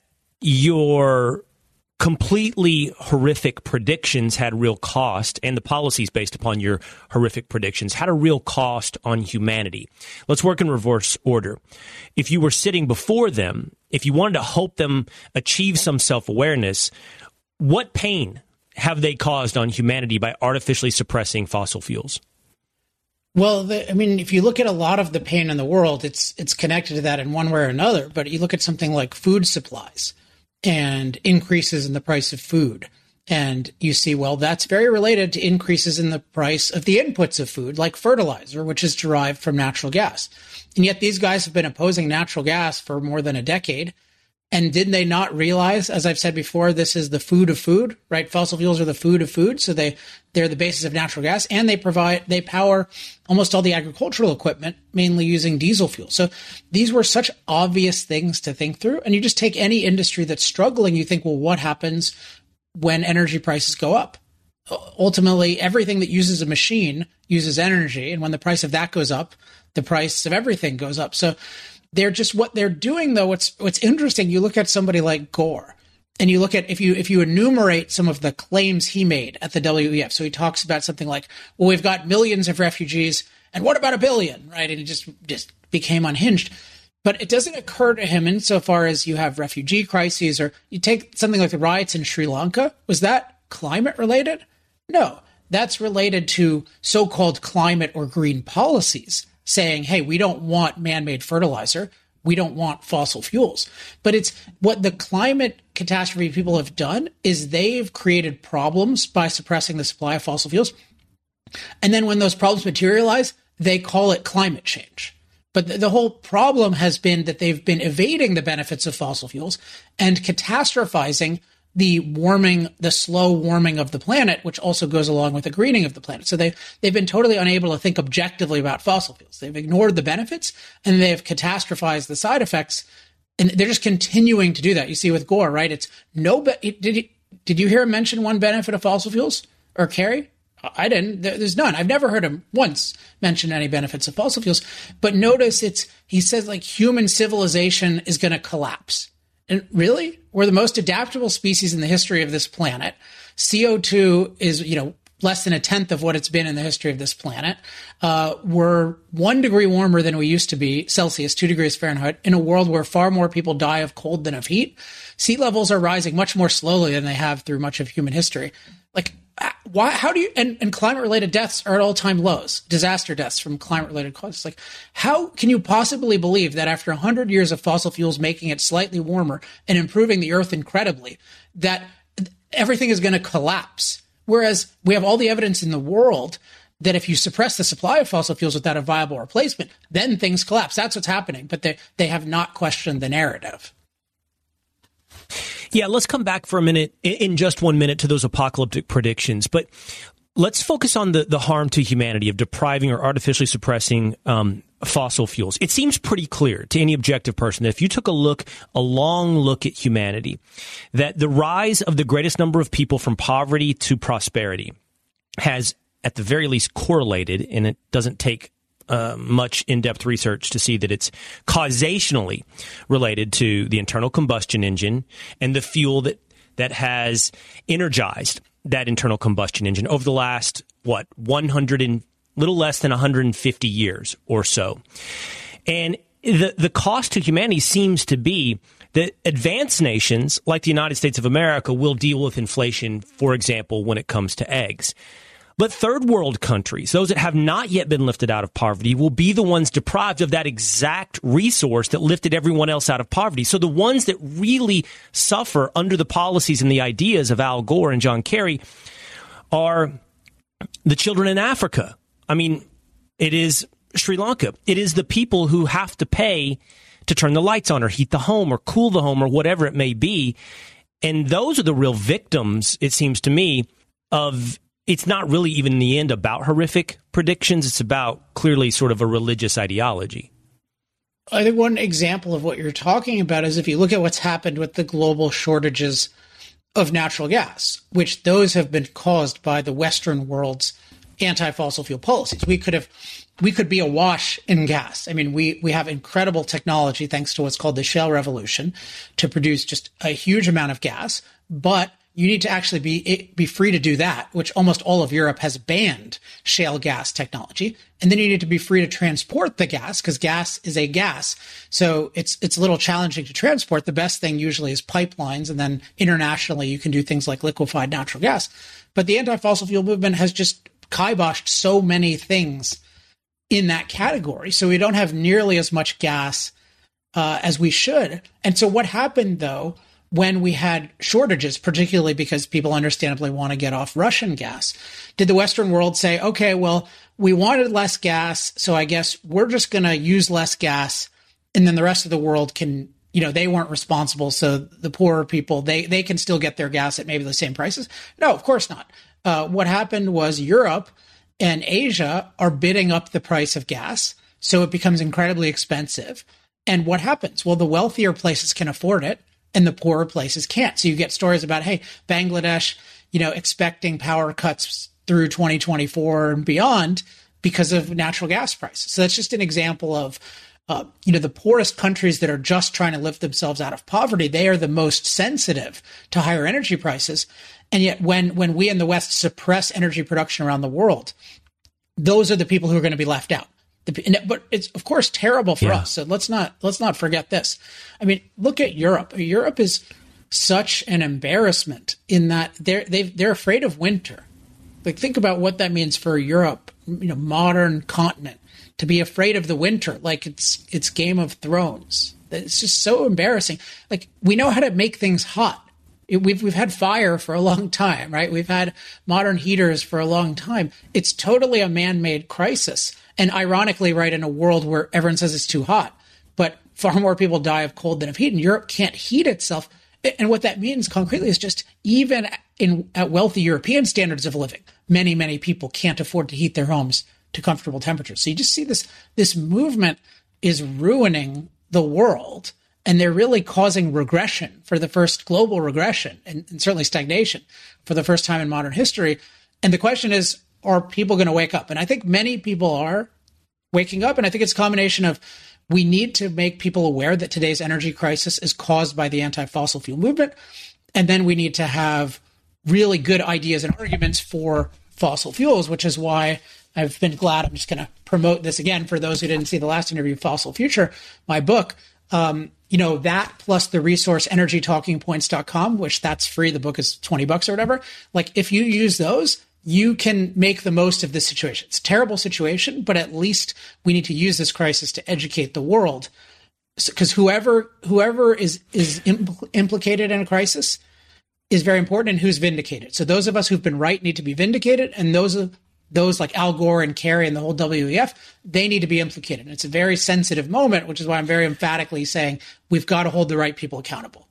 your completely horrific predictions had real cost, and the policies based upon your horrific predictions had a real cost on humanity. Let's work in reverse order. If you were sitting before them, if you wanted to help them achieve some self-awareness, what pain have they caused on humanity by artificially suppressing fossil fuels? Well, the, I mean, if you look at a lot of the pain in the world, it's it's connected to that in one way or another. But you look at something like food supplies and increases in the price of food, and you see, well, that's very related to increases in the price of the inputs of food, like fertilizer, which is derived from natural gas. And yet these guys have been opposing natural gas for more than a decade. And didn't they not realize, as I've said before, this is the food of food, right? Fossil fuels are the food of food. So they, they're the basis of natural gas, and they provide, they power almost all the agricultural equipment, mainly using diesel fuel. So these were such obvious things to think through. And you just take any industry that's struggling, you think, well, what happens when energy prices go up? Ultimately, everything that uses a machine uses energy. And when the price of that goes up, the price of everything goes up. So they're just, what they're doing, though, what's what's interesting, you look at somebody like Gore, and you look at, if you if you enumerate some of the claims he made at the W E F, so he talks about something like, well, we've got millions of refugees, and what about a billion, right? And he just, just became unhinged. But it doesn't occur to him insofar as you have refugee crises, or you take something like the riots in Sri Lanka. Was that climate related? No, that's related to so-called climate or green policies saying, hey, we don't want man-made fertilizer. We don't want fossil fuels. But it's what the climate catastrophe people have done is they've created problems by suppressing the supply of fossil fuels. And then when those problems materialize, they call it climate change. But the, the whole problem has been that they've been evading the benefits of fossil fuels and catastrophizing the warming, the slow warming of the planet, which also goes along with the greening of the planet. So they, they've been totally unable to think objectively about fossil fuels. They've ignored the benefits and they've catastrophized the side effects. And they're just continuing to do that. You see with Gore, right? It's no, be- did he, did you hear him mention one benefit of fossil fuels or Kerry? I didn't. There's none. I've never heard him once mention any benefits of fossil fuels. But notice it's, he says like human civilization is going to collapse. And really? We're the most adaptable species in the history of this planet. C O two is, you know, less than a tenth of what it's been in the history of this planet. Uh, we're one degree warmer than we used to be, Celsius, two degrees Fahrenheit, in a world where far more people die of cold than of heat. Sea levels are rising much more slowly than they have through much of human history. Like, why, how do you, and, and climate related deaths are at all time lows, disaster deaths from climate related causes. Like, how can you possibly believe that after a hundred years of fossil fuels making it slightly warmer and improving the earth incredibly, that everything is going to collapse? Whereas we have all the evidence in the world that if you suppress the supply of fossil fuels without a viable replacement, then things collapse. That's what's happening. But they, they have not questioned the narrative. Yeah, let's come back for a minute, in just one minute, to those apocalyptic predictions. But let's focus on the, the harm to humanity of depriving or artificially suppressing um, fossil fuels. It seems pretty clear to any objective person that if you took a look, a long look at humanity, that the rise of the greatest number of people from poverty to prosperity has, at the very least, correlated, and it doesn't take Uh, much in-depth research to see that it's causationally related to the internal combustion engine and the fuel that that has energized that internal combustion engine over the last, what, one hundred and little less than one hundred fifty years or so. And the the cost to humanity seems to be that advanced nations like the United States of America will deal with inflation, for example, when it comes to eggs. But third world countries, those that have not yet been lifted out of poverty, will be the ones deprived of that exact resource that lifted everyone else out of poverty. So the ones that really suffer under the policies and the ideas of Al Gore and John Kerry are the children in Africa. I mean, it is Sri Lanka. It is the people who have to pay to turn the lights on or heat the home or cool the home or whatever it may be. And those are the real victims, it seems to me, of... It's not really even in the end about horrific predictions. It's about clearly sort of a religious ideology. I think one example of what you're talking about is if you look at what's happened with the global shortages of natural gas, which those have been caused by the Western world's anti-fossil fuel policies. We could have, we could be awash in gas. I mean, we, we have incredible technology thanks to what's called the shale revolution to produce just a huge amount of gas, but you need to actually be be free to do that, which almost all of Europe has banned shale gas technology. And then you need to be free to transport the gas because gas is a gas. So it's it's a little challenging to transport. The best thing usually is pipelines. And then internationally, you can do things like liquefied natural gas. But the anti-fossil fuel movement has just kiboshed so many things in that category. So we don't have nearly as much gas uh, as we should. And so what happened, though, when we had shortages, particularly because people understandably want to get off Russian gas, did the Western world say, okay, well, we wanted less gas, so I guess we're just going to use less gas, and then the rest of the world can, you know, they weren't responsible, so the poorer people, they, they can still get their gas at maybe the same prices? No, of course not. Uh, what happened was Europe and Asia are bidding up the price of gas, so it becomes incredibly expensive. And what happens? Well, the wealthier places can afford it, and the poorer places can't. So you get stories about, hey, Bangladesh, you know, expecting power cuts through twenty twenty-four and beyond because of natural gas prices. So that's just an example of, uh, you know, the poorest countries that are just trying to lift themselves out of poverty. They are the most sensitive to higher energy prices. And yet when, when we in the West suppress energy production around the world, those are the people who are going to be left out. The, but it's of course terrible for yeah. us. So let's not let's not forget this. I mean, look at Europe. Europe is such an embarrassment in that they're they they're afraid of winter. Like, think about what that means for Europe, you know, modern continent, to be afraid of the winter, like it's it's Game of Thrones. It's just so embarrassing. Like, we know how to make things hot. It, we've we've had fire for a long time, right? We've had modern heaters for a long time. It's totally a man-made crisis. And ironically, right, in a world where everyone says it's too hot, but far more people die of cold than of heat, and Europe can't heat itself. And what that means concretely is just even in at wealthy European standards of living, many, many people can't afford to heat their homes to comfortable temperatures. So you just see this, this movement is ruining the world, and they're really causing regression for the first global regression and, and certainly stagnation for the first time in modern history. And the question is, are people going to wake up? And I think many people are waking up. And I think it's a combination of, we need to make people aware that today's energy crisis is caused by the anti-fossil fuel movement. And then we need to have really good ideas and arguments for fossil fuels, which is why I've been glad. I'm just going to promote this again for those who didn't see the last interview, Fossil Future, my book. Um, you know, that plus the resource energy talking points dot com, which that's free. The book is twenty bucks or whatever. Like, if you use those, you can make the most of this situation. It's a terrible situation, but at least we need to use this crisis to educate the world. Because whoever whoever is is impl- implicated in a crisis is very important, and who's vindicated. So those of us who've been right need to be vindicated, and those of those like Al Gore and Kerry and the whole W E F, they need to be implicated. And it's a very sensitive moment, which is why I'm very emphatically saying we've got to hold the right people accountable.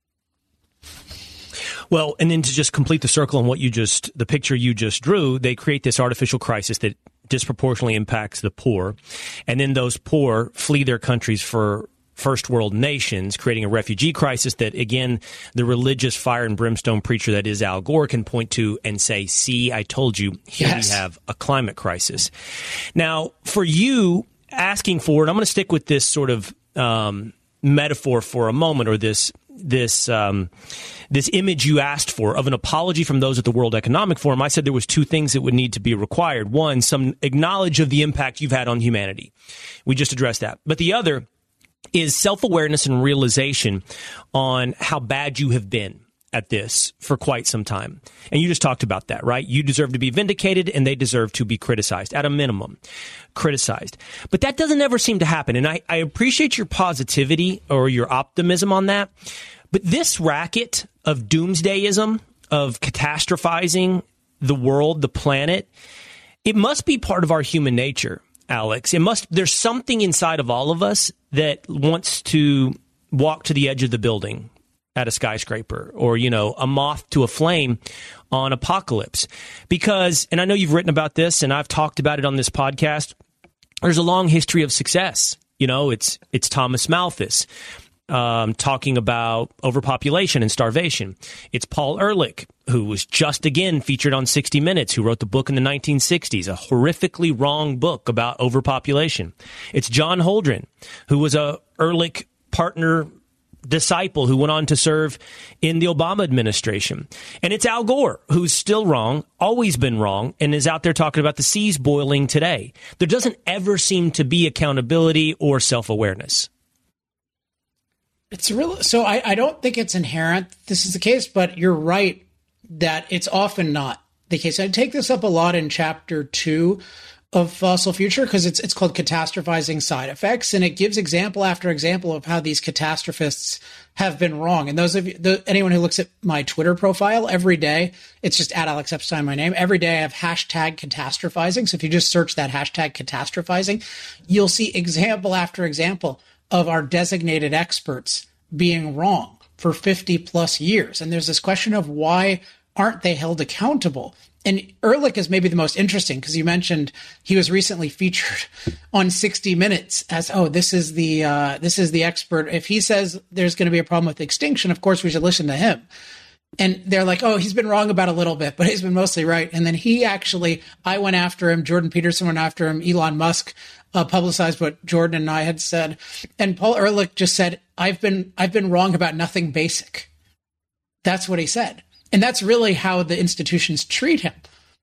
Well, and then to just complete the circle on what you just, the picture you just drew, they create this artificial crisis that disproportionately impacts the poor. And then those poor flee their countries for first world nations, creating a refugee crisis that, again, the religious fire and brimstone preacher that is Al Gore can point to and say, see, I told you, here yes. we have a climate crisis. Now, for you asking for it, I'm going to stick with this sort of um, metaphor for a moment, or this this um, this image you asked for of an apology from those at the World Economic Forum. I said there was two things that would need to be required. One, some acknowledge of the impact you've had on humanity. We just addressed that. But the other is self-awareness and realization on how bad you have been at this for quite some time. And you just talked about that, right? You deserve to be vindicated, and they deserve to be criticized, at a minimum, criticized. But that doesn't ever seem to happen. And I, I appreciate your positivity or your optimism on that. But this racket of doomsdayism, of catastrophizing the world, the planet, it must be part of our human nature, Alex. It must. There's something inside of all of us that wants to walk to the edge of the building at a skyscraper, or, you know, a moth to a flame on Apocalypse. Because, and I know you've written about this, and I've talked about it on this podcast, there's a long history of success. You know, it's it's Thomas Malthus um, talking about overpopulation and starvation. It's Paul Ehrlich, who was just again featured on sixty minutes, who wrote the book in the nineteen sixties, a horrifically wrong book about overpopulation. It's John Holdren, who was a Ehrlich partner disciple who went on to serve in the Obama administration. And it's Al Gore, who's still wrong, always been wrong, and is out there talking about the seas boiling today. There doesn't ever seem to be accountability or self-awareness. It's real. So I, I don't think it's inherent this is the case, but you're right that it's often not the case. I take this up a lot in chapter two of Fossil Future, because it's it's called Catastrophizing Side Effects, and it gives example after example of how these catastrophists have been wrong. And those of you, the, anyone who looks at my Twitter profile every day, it's just at Alex Epstein, my name. Every day I have hashtag catastrophizing. So if you just search that hashtag catastrophizing, you'll see example after example of our designated experts being wrong for fifty plus years. And there's this question of why aren't they held accountable? And Ehrlich is maybe the most interesting, because you mentioned he was recently featured on sixty minutes as, oh, this is the uh, this is the expert. If he says there's going to be a problem with extinction, of course we should listen to him. And they're like, oh, he's been wrong about a little bit, but he's been mostly right. And then he actually, I went after him, Jordan Peterson went after him, Elon Musk uh, publicized what Jordan and I had said. And Paul Ehrlich just said, I've been I've been wrong about nothing basic. That's what he said. And that's really how the institutions treat him.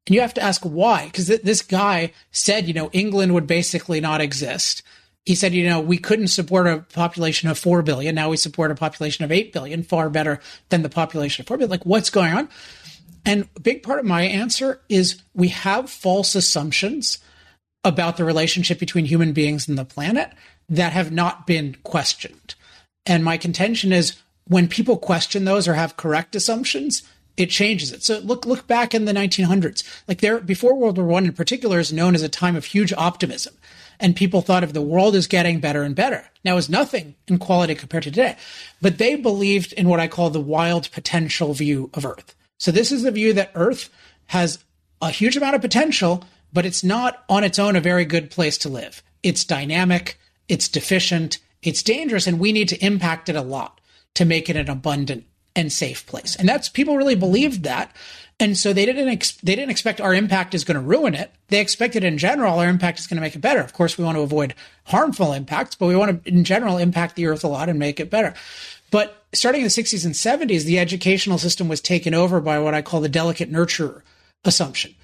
And you have to ask why, because th- this guy said, you know, England would basically not exist. He said, you know, we couldn't support a population of four billion. Now we support a population of eight billion, far better than the population of four billion. Like, what's going on? And a big part of my answer is we have false assumptions about the relationship between human beings and the planet that have not been questioned. And my contention is when people question those or have correct assumptions, it changes it. So look look back in the nineteen hundreds. Like there, before World War One in particular is known as a time of huge optimism. And people thought of the world as getting better and better. Now, it's nothing in quality compared to today. But they believed in what I call the wild potential view of Earth. So this is the view that Earth has a huge amount of potential, but it's not on its own a very good place to live. It's dynamic, it's deficient, it's dangerous, and we need to impact it a lot to make it an abundant and safe place. And that's, people really believed that. And so they didn't ex- they didn't expect our impact is going to ruin it. They expected in general our impact is going to make it better. Of course, we want to avoid harmful impacts, but we want to in general impact the Earth a lot and make it better. But starting in the sixties and seventies, the educational system was taken over by what I call the delicate nurturer assumption,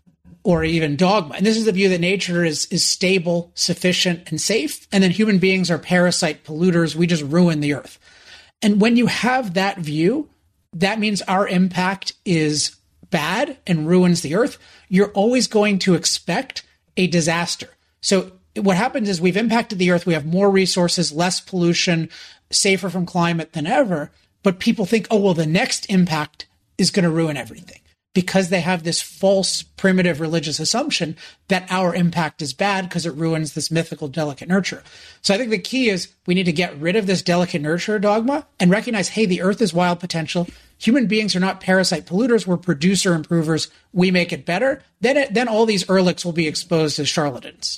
or even dogma. And this is the view that nature is is stable, sufficient, and safe, and then human beings are parasite polluters. We just ruin the Earth. And when you have that view, that means our impact is bad and ruins the Earth. You're always going to expect a disaster. So what happens is we've impacted the Earth. We have more resources, less pollution, safer from climate than ever. But people think, oh, well, the next impact is going to ruin everything, because they have this false primitive religious assumption that our impact is bad because it ruins this mythical delicate nurture. So I think the key is we need to get rid of this delicate nurture dogma and recognize, hey, the Earth is wild potential. Human beings are not parasite polluters. We're producer improvers. We make it better. Then, it, then all these Ehrlichs will be exposed as charlatans.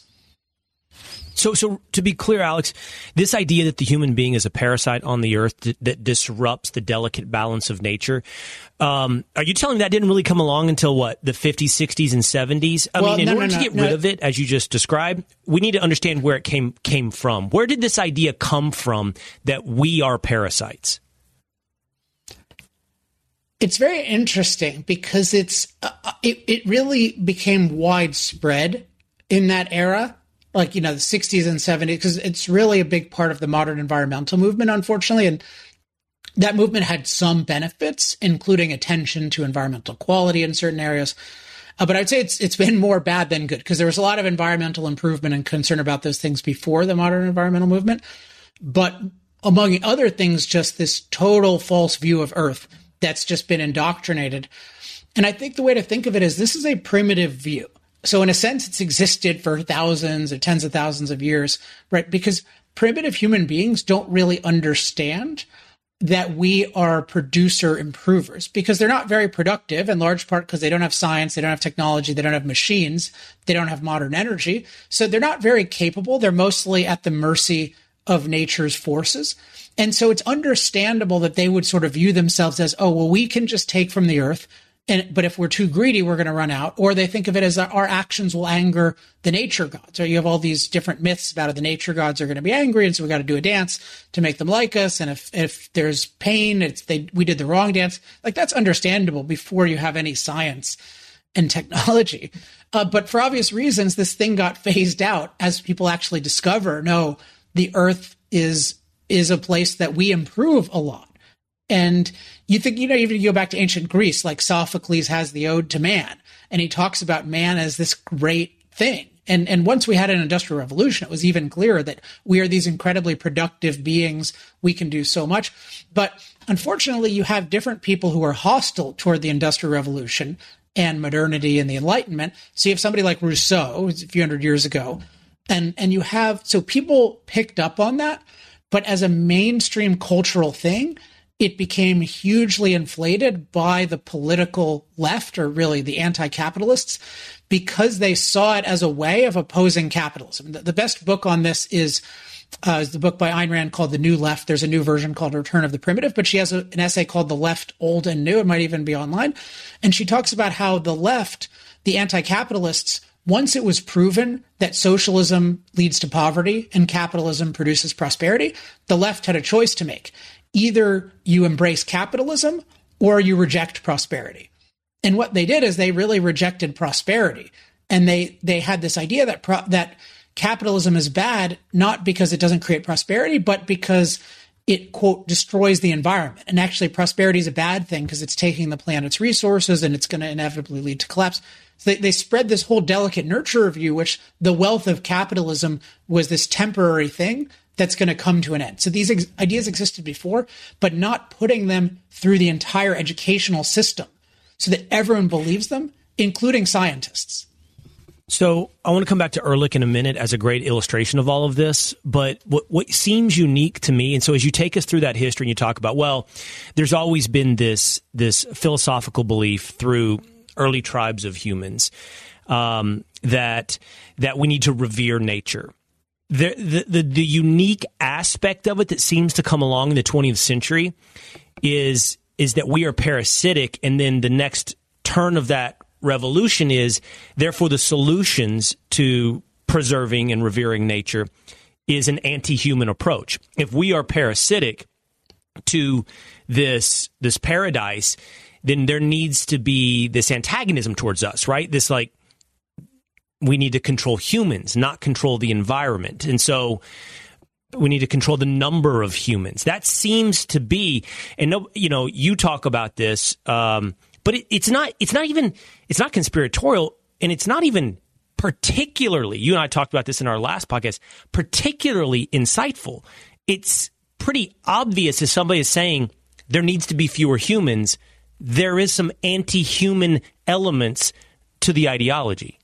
So, so to be clear, Alex, this idea that the human being is a parasite on the earth that, that disrupts the delicate balance of nature, um, are you telling me that didn't really come along until what, the fifties, sixties, and seventies? I well, mean, in no, order no, no, to get no. rid of it, as you just described, we need to understand where it came came from. Where did this idea come from that we are parasites? It's very interesting because it's uh, it, it really became widespread in that era. Like, you know, the sixties and seventies, because it's really a big part of the modern environmental movement, unfortunately. And that movement had some benefits, including attention to environmental quality in certain areas. Uh, but I'd say it's it's been more bad than good, because there was a lot of environmental improvement and concern about those things before the modern environmental movement. But among other things, just this total false view of Earth that's just been indoctrinated. And I think the way to think of it is this is a primitive view. So in a sense, it's existed for thousands or tens of thousands of years, right? Because primitive human beings don't really understand that we are producer improvers, because they're not very productive, in large part because they don't have science, they don't have technology, they don't have machines, they don't have modern energy. So they're not very capable. They're mostly at the mercy of nature's forces. And so it's understandable that they would sort of view themselves as, oh, well, we can just take from the earth. And, but if we're too greedy, we're going to run out. Or they think of it as our actions will anger the nature gods. Or you have all these different myths about it. The nature gods are going to be angry, and so we got to do a dance to make them like us. And if if there's pain, it's they we did the wrong dance. Like, that's understandable before you have any science and technology. Uh, but for obvious reasons, this thing got phased out as people actually discover, no, the Earth is is a place that we improve a lot. And you think, you know, even if you go back to ancient Greece, like Sophocles has the Ode to Man, and he talks about man as this great thing. And and once we had an industrial revolution, it was even clearer that we are these incredibly productive beings. We can do so much. But unfortunately, you have different people who are hostile toward the industrial revolution and modernity and the Enlightenment. So you have somebody like Rousseau, a few hundred years ago, and and you have, so people picked up on that, but as a mainstream cultural thing, it became hugely inflated by the political left, or really the anti-capitalists, because they saw it as a way of opposing capitalism. The, the best book on this is, uh, is the book by Ayn Rand called The New Left. There's a new version called Return of the Primitive, but she has a, an essay called The Left, Old and New. It might even be online. And she talks about how the left, the anti-capitalists, once it was proven that socialism leads to poverty and capitalism produces prosperity, the left had a choice to make. Either you embrace capitalism or you reject prosperity. And what they did is they really rejected prosperity. And they, they had this idea that pro, that capitalism is bad, not because it doesn't create prosperity, but because it, quote, destroys the environment. And actually, prosperity is a bad thing because it's taking the planet's resources and it's going to inevitably lead to collapse. So they, they spread this whole delicate nurture view, which the wealth of capitalism was this temporary thing that's going to come to an end. So these ex- ideas existed before, but not putting them through the entire educational system so that everyone believes them, including scientists. So I want to come back to Ehrlich in a minute as a great illustration of all of this. But what, what seems unique to me, and so as you take us through that history and you talk about, well, there's always been this this philosophical belief through early tribes of humans um, that that we need to revere nature. The, the the the unique aspect of it that seems to come along in the twentieth century is is that we are parasitic, and then the next turn of that revolution is, therefore, the solutions to preserving and revering nature is an anti-human approach. If we are parasitic to this this paradise, then there needs to be this antagonism towards us, right? This, like, we need to control humans, not control the environment. And so we need to control the number of humans. That seems to be, and no, you know, you talk about this, um, but it, it's not, it's not even, it's not conspiratorial, and it's not even particularly, you and I talked about this in our last podcast, particularly insightful. It's pretty obvious if somebody is saying there needs to be fewer humans, there is some anti-human elements to the ideology.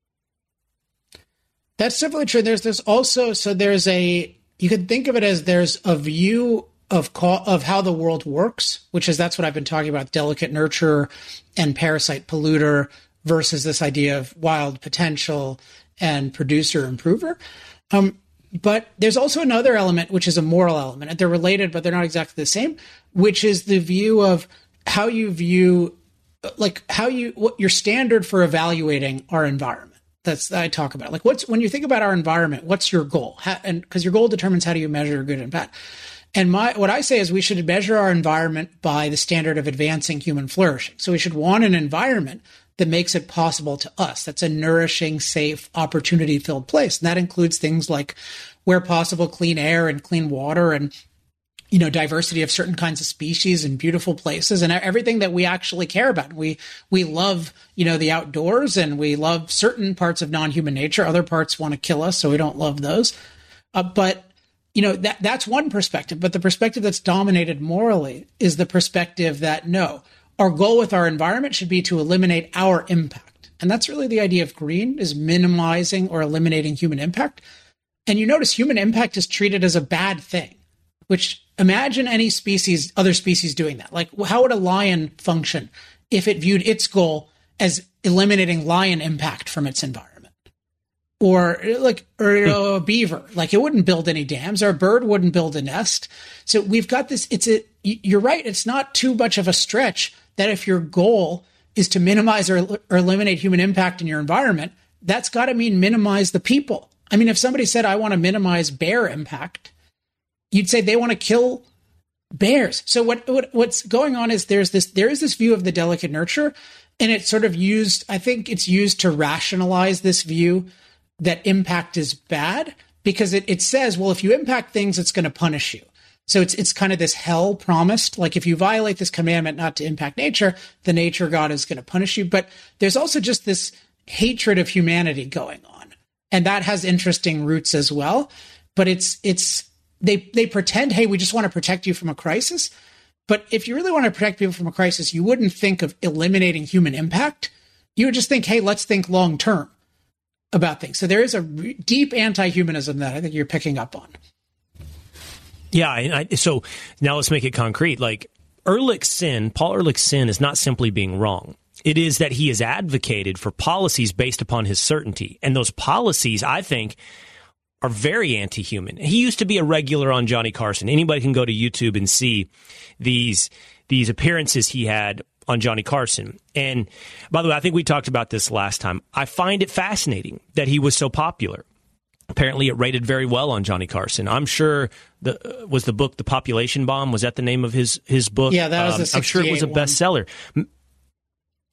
That's definitely true. There's there's also, so there's a, you could think of it as there's a view of of how the world works, which is, that's what I've been talking about, delicate nurture and parasite polluter versus this idea of wild potential and producer improver. Um, but there's also another element, which is a moral element. They're related, but they're not exactly the same, which is the view of how you view, like how you, what your standard for evaluating our environment. That's, I talk about, like, what's, when you think about our environment, what's your goal? How, and because your goal determines how do you measure good and bad. And my, what I say is we should measure our environment by the standard of advancing human flourishing. So we should want an environment that makes it possible to us. That's a nourishing, safe, opportunity-filled place. And that includes things like, where possible, clean air and clean water and, you know, diversity of certain kinds of species and beautiful places and everything that we actually care about. We, we love, you know, the outdoors, and we love certain parts of non-human nature. Other parts want to kill us, so we don't love those. Uh, but, you know, that that's one perspective. But the perspective that's dominated morally is the perspective that, no, our goal with our environment should be to eliminate our impact. And that's really the idea of green, is minimizing or eliminating human impact. And you notice human impact is treated as a bad thing, which, imagine any species, other species doing that. Like, how would a lion function if it viewed its goal as eliminating lion impact from its environment? Or like, or you know, a beaver, like, it wouldn't build any dams, or a bird wouldn't build a nest. So we've got this, it's a, you're right. It's not too much of a stretch that if your goal is to minimize or, or eliminate human impact in your environment, that's got to mean minimize the people. I mean, if somebody said, I want to minimize bear impact, you'd say they want to kill bears. So what, what what's going on is there's this there is this view of the delicate nurture, and it's sort of used, I think it's used to rationalize this view that impact is bad, because it, it says, well, if you impact things, it's going to punish you. So it's it's kind of this hell promised, like, if you violate this commandment not to impact nature, the nature god is going to punish you. But there's also just this hatred of humanity going on, and that has interesting roots as well. But it's it's They they pretend, hey, we just want to protect you from a crisis. But if you really want to protect people from a crisis, you wouldn't think of eliminating human impact. You would just think, hey, let's think long term about things. So there is a re- deep anti-humanism that I think you're picking up on. Yeah, and I, so now let's make it concrete. Like, Ehrlich's sin, Paul Ehrlich's sin is not simply being wrong. It is that he has advocated for policies based upon his certainty. And those policies, I think, are very anti-human. He used to be a regular on Johnny Carson. Anybody can go to YouTube and see these these appearances he had on Johnny Carson. And by the way, I think we talked about this last time. I find it fascinating that he was so popular. Apparently, it rated very well on Johnny Carson. I'm sure the uh, was the book The Population Bomb. Was that the name of his his book? Yeah, that was um, the I'm sure it was a bestseller.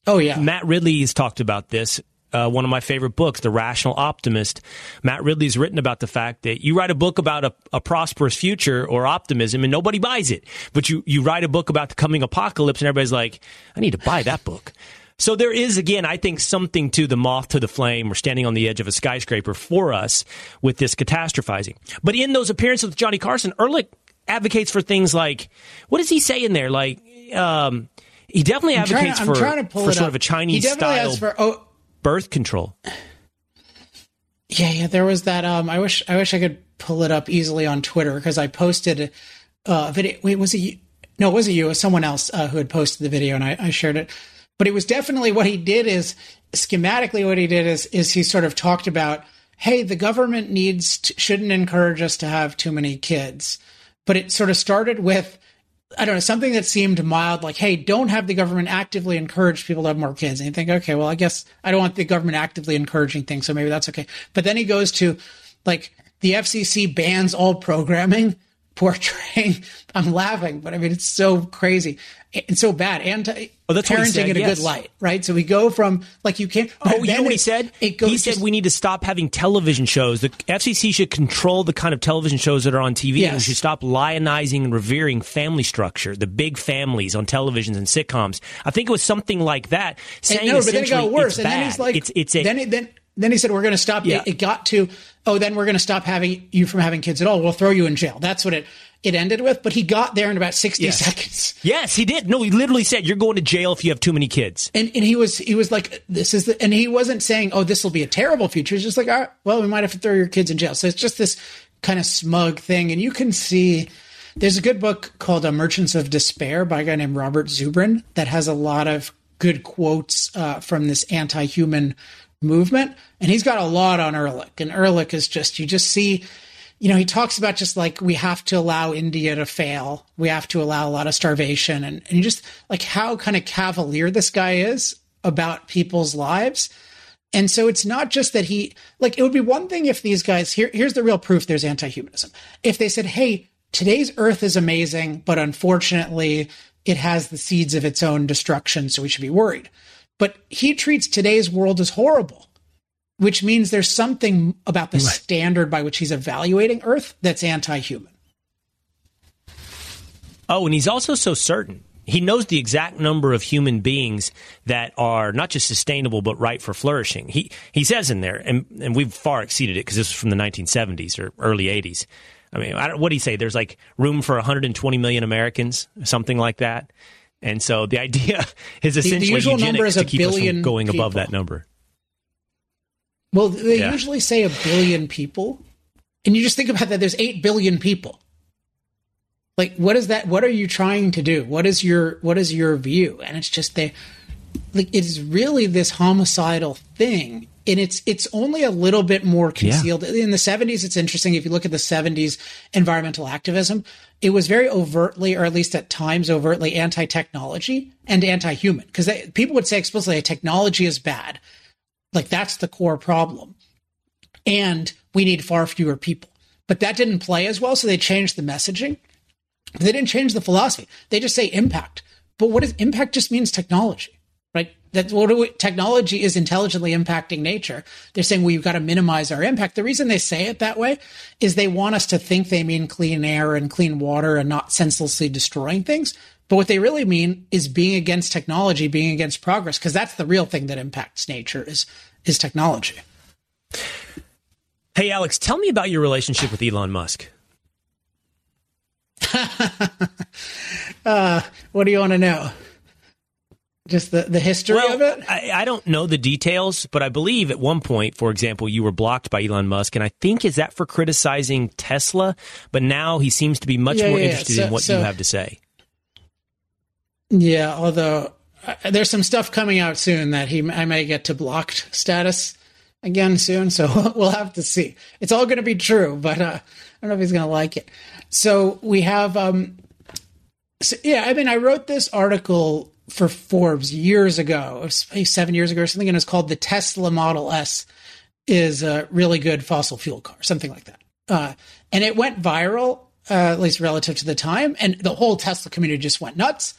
Oh, yeah. Matt Ridley has talked about this. Uh, one of my favorite books, The Rational Optimist. Matt Ridley's written about the fact that you write a book about a, a prosperous future or optimism and nobody buys it. But you, you write a book about the coming apocalypse and everybody's like, I need to buy that book. So there is, again, I think something to the moth to the flame or standing on the edge of a skyscraper for us with this catastrophizing. But in those appearances with Johnny Carson, Ehrlich advocates for things like, what does he say in there? Like, um, he definitely I'm advocates trying, for, I'm trying to pull for it sort up. of a Chinese he definitely style has for, oh, birth control. Yeah, yeah. There was that. Um, I wish, I wish I could pull it up easily on Twitter because I posted a video. Wait, was it you? No, it wasn't you. It was someone else uh, who had posted the video, and I, I shared it. But it was definitely what he did is schematically what he did is is he sort of talked about, hey, the government needs to, shouldn't encourage us to have too many kids. But it sort of started with, I don't know, something that seemed mild, like, hey, don't have the government actively encourage people to have more kids. And you think, okay, well, I guess I don't want the government actively encouraging things, so maybe that's okay. But then he goes to, like, the F C C bans all programming portraying, I'm laughing, but I mean, it's so crazy and so bad. Anti oh, that's parenting said, in a yes. good light, right? So we go from, like, you can't. Oh, you know what he said? It goes he said just, we need to stop having television shows. The F C C should control the kind of television shows that are on T V. Yes. And we should stop lionizing and revering family structure, the big families on televisions and sitcoms. I think it was something like that. Saying and no, but then it got worse. And bad. then he's like, it's, it's a, then, it, then, then he said, we're going to stop. Yeah. It, it got to, oh, then we're going to stop having you from having kids at all. We'll throw you in jail. That's what it, it ended with. But he got there in about sixty yes. seconds. Yes, he did. No, he literally said, you're going to jail if you have too many kids. And and he was, he was like, this is the, and he wasn't saying, oh, this will be a terrible future. He's just like, all right, well, we might have to throw your kids in jail. So it's just this kind of smug thing. And you can see, there's a good book called uh, Merchants of Despair by a guy named Robert Zubrin that has a lot of good quotes uh, from this anti-human movement. And he's got a lot on Ehrlich. And Ehrlich is just, you just see, you know, he talks about just like, we have to allow India to fail. We have to allow a lot of starvation. And, and you just like how kind of cavalier this guy is about people's lives. And so it's not just that he, like, it would be one thing if these guys, here, here's the real proof there's anti-humanism. If they said, hey, today's earth is amazing, but unfortunately it has the seeds of its own destruction, so we should be worried. But he treats today's world as horrible, which means there's something about the right. standard by which he's evaluating Earth that's anti-human. Oh, and he's also so certain. He knows the exact number of human beings that are not just sustainable, but right for flourishing. He he says in there, and, and we've far exceeded it because this was from the nineteen seventies or early eighties. I mean, I don't, what do you say? There's like room for one hundred twenty million Americans, something like that. And so the idea is essentially the usual number eugenics is a to keep us billion from going people. above that number. Well, they Yeah. usually say a billion people, and you just think about that. There's eight billion people. Like, what is that? What are you trying to do? What is your what is your view? And it's just they, like, it's really this homicidal thing, and it's it's only a little bit more concealed. Yeah. In the seventies, it's interesting. If you look at the seventies environmental activism, it was very overtly, or at least at times overtly, anti-technology and anti-human, because people would say explicitly, technology is bad. Like, that's the core problem. And we need far fewer people. But that didn't play as well, so they changed the messaging. But they didn't change the philosophy. They just say impact. But what is impact? Just means technology, right? That's what we, technology is intelligently impacting nature. They're saying, well, you've got to minimize our impact. The reason they say it that way is they want us to think they mean clean air and clean water and not senselessly destroying things. But what they really mean is being against technology, being against progress, because that's the real thing that impacts nature is, is technology. Hey, Alex, tell me about your relationship with Elon Musk. uh, what do you want to know? Just the, the history well, of it? I, I don't know the details, but I believe at one point, for example, you were blocked by Elon Musk. And I think, is that for criticizing Tesla? But now he seems to be much yeah, more yeah, interested so, in what so, you have to say. Yeah, although uh, there's some stuff coming out soon that he I may get to blocked status again soon. So we'll have to see. It's all going to be true, but uh, I don't know if he's going to like it. So we have, um, so, yeah, I mean, I wrote this article for Forbes years ago, it was maybe seven years ago or something, and it's called "The Tesla Model S is a really good fossil fuel car," something like that. Uh, and it went viral, uh, at least relative to the time, and the whole Tesla community just went nuts.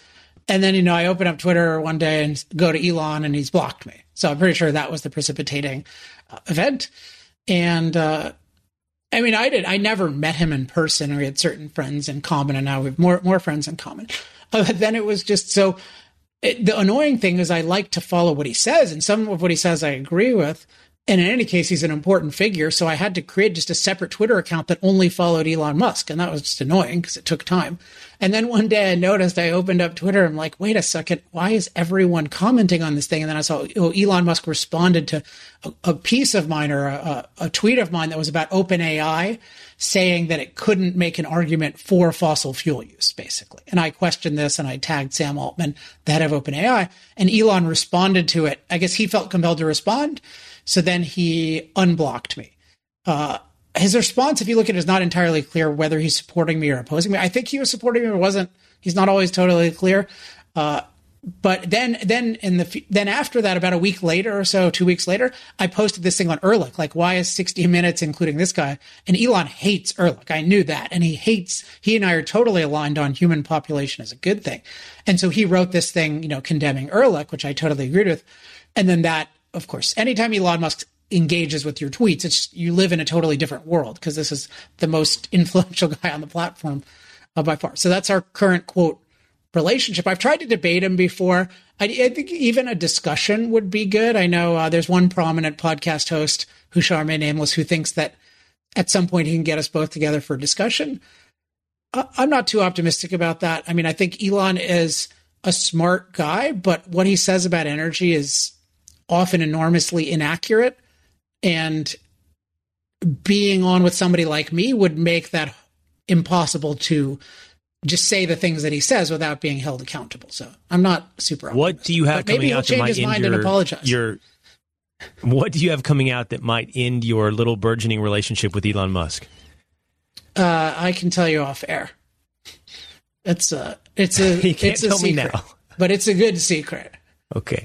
And then, you know, I open up Twitter one day and go to Elon and he's blocked me. So I'm pretty sure that was the precipitating uh, event. And, uh, I mean, I did, I never met him in person. We had certain friends in common and now we have more, more friends in common. Uh, but then it was just so, it, the annoying thing is I like to follow what he says, and some of what he says I agree with. And in any case, he's an important figure. So I had to create just a separate Twitter account that only followed Elon Musk. And that was just annoying because it took time. And then one day I noticed, I opened up Twitter. I'm like, wait a second. Why is everyone commenting on this thing? And then I saw oh, Elon Musk responded to a, a piece of mine or a, a tweet of mine that was about OpenAI saying that it couldn't make an argument for fossil fuel use, basically. And I questioned this and I tagged Sam Altman, the head of OpenAI, and Elon responded to it. I guess he felt compelled to respond. So then he unblocked me. Uh, his response, if you look at it, is not entirely clear whether he's supporting me or opposing me. I think he was supporting me or wasn't. He's not always totally clear. Uh, but then, then in the then after that, about a week later or so, two weeks later, I posted this thing on Ehrlich, like, why is sixty minutes including this guy? And Elon hates Ehrlich. I knew that, and he hates. He and I are totally aligned on human population as a good thing. And so he wrote this thing, you know, condemning Ehrlich, which I totally agreed with. And then that. Of course, anytime Elon Musk engages with your tweets, it's you live in a totally different world because this is the most influential guy on the platform uh, by far. So that's our current, quote, relationship. I've tried to debate him before. I, I think even a discussion would be good. I know uh, there's one prominent podcast host who shall remain nameless who thinks that at some point he can get us both together for a discussion. Uh, I'm not too optimistic about that. I mean, I think Elon is a smart guy, but what he says about energy is often enormously inaccurate, and being on with somebody like me would make that impossible to just say the things that he says without being held accountable. So I'm not super optimistic. What do you have but coming out that might end your, apologize. your what do you have coming out that might end your little burgeoning relationship with Elon Musk? Uh, I can tell you off air. It's a it's a you can't it's a tell secret, me now. But it's a good secret. Okay.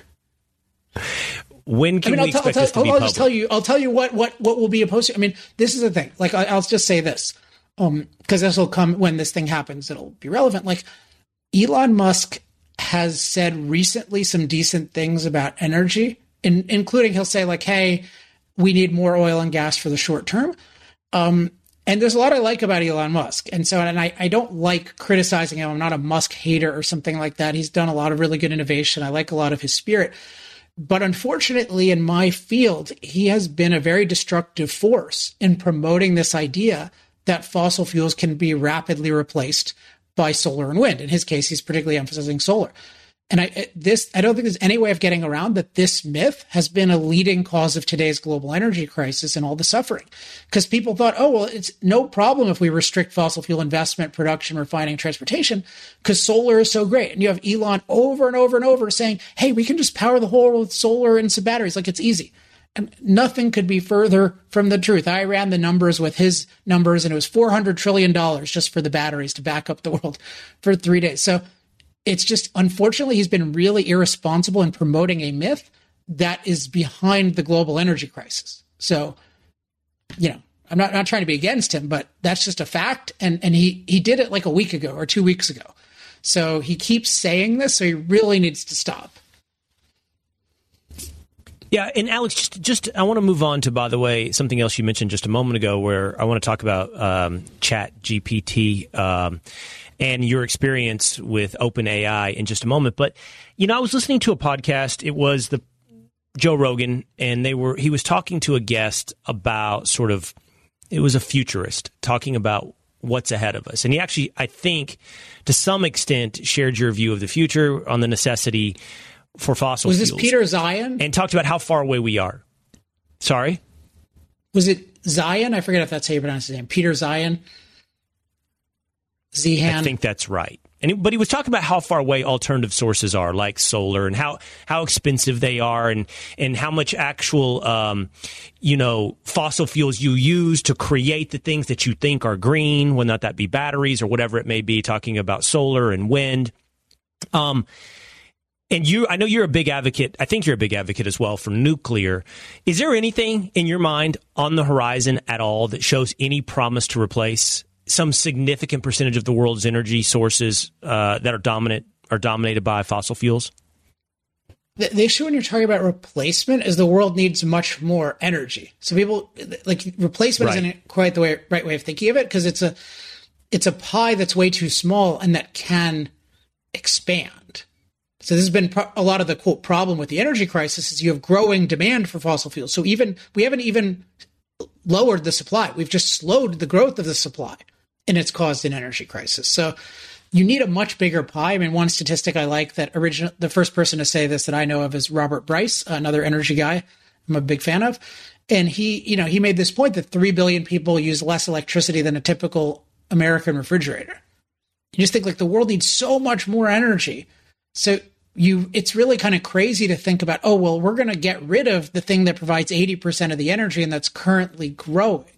When can I mean, we I'll, expect tell, this to I'll, be I'll public? just tell you. I'll tell you what what what will be a post. I mean, this is the thing. Like, I, I'll just say this, um, because this will come when this thing happens. It'll be relevant. Like, Elon Musk has said recently some decent things about energy, in, including he'll say like, "Hey, we need more oil and gas for the short term." Um, and there's a lot I like about Elon Musk, and so and I I don't like criticizing him. I'm not a Musk hater or something like that. He's done a lot of really good innovation. I like a lot of his spirit. But unfortunately, in my field, he has been a very destructive force in promoting this idea that fossil fuels can be rapidly replaced by solar and wind. In his case, he's particularly emphasizing solar. And I this I don't think there's any way of getting around that this myth has been a leading cause of today's global energy crisis and all the suffering. Because people thought, oh, well, it's no problem if we restrict fossil fuel investment, production, refining, transportation, because solar is so great. And you have Elon over and over and over saying, hey, we can just power the whole world with solar and some batteries. Like, it's easy. And nothing could be further from the truth. I ran the numbers with his numbers, and it was four hundred trillion dollars just for the batteries to back up the world for three days. So it's just, unfortunately, he's been really irresponsible in promoting a myth that is behind the global energy crisis. So, you know, I'm not, not trying to be against him, but that's just a fact. And, and he, he did it like a week ago or two weeks ago. So he keeps saying this, so he really needs to stop. Yeah, and Alex, just, just I want to move on to, by the way, something else you mentioned just a moment ago, where I want to talk about um, Chat G P T um, and your experience with OpenAI in just a moment. But, you know, I was listening to a podcast. It was the Joe Rogan, and they were he was talking to a guest about sort of, it was a futurist talking about what's ahead of us. And he actually, I think, to some extent, shared your view of the future on the necessity for fossil fuels. Was this Peter Zion? And talked about how far away we are. Sorry? Was it Zion? I forget if that's how you pronounce his name. Peter Zion? Zihan? I think that's right. And it, but he was talking about how far away alternative sources are, like solar, and how, how expensive they are, and, and how much actual, um, you know, fossil fuels you use to create the things that you think are green, whether not that be batteries or whatever it may be, talking about solar and wind. Um, and you, I know you're a big advocate. I think you're a big advocate as well for nuclear. Is there anything in your mind on the horizon at all that shows any promise to replace some significant percentage of the world's energy sources uh, that are dominant are dominated by fossil fuels? The, the issue when you're talking about replacement is the world needs much more energy. So people like replacement Right. isn't quite the way, right way of thinking of it, because it's a it's a pie that's way too small and that can expand. So this has been pro- a lot of the quote problem with the energy crisis is you have growing demand for fossil fuels. So even we haven't even lowered the supply. We've just slowed the growth of the supply, and it's caused an energy crisis. So you need a much bigger pie. I mean, one statistic I like that original, the first person to say this that I know of is Robert Bryce, another energy guy I'm a big fan of. And he, you know, he made this point that three billion people use less electricity than a typical American refrigerator. You just think like the world needs so much more energy. So you, it's really kind of crazy to think about, oh, well, we're going to get rid of the thing that provides eighty percent of the energy and that's currently growing.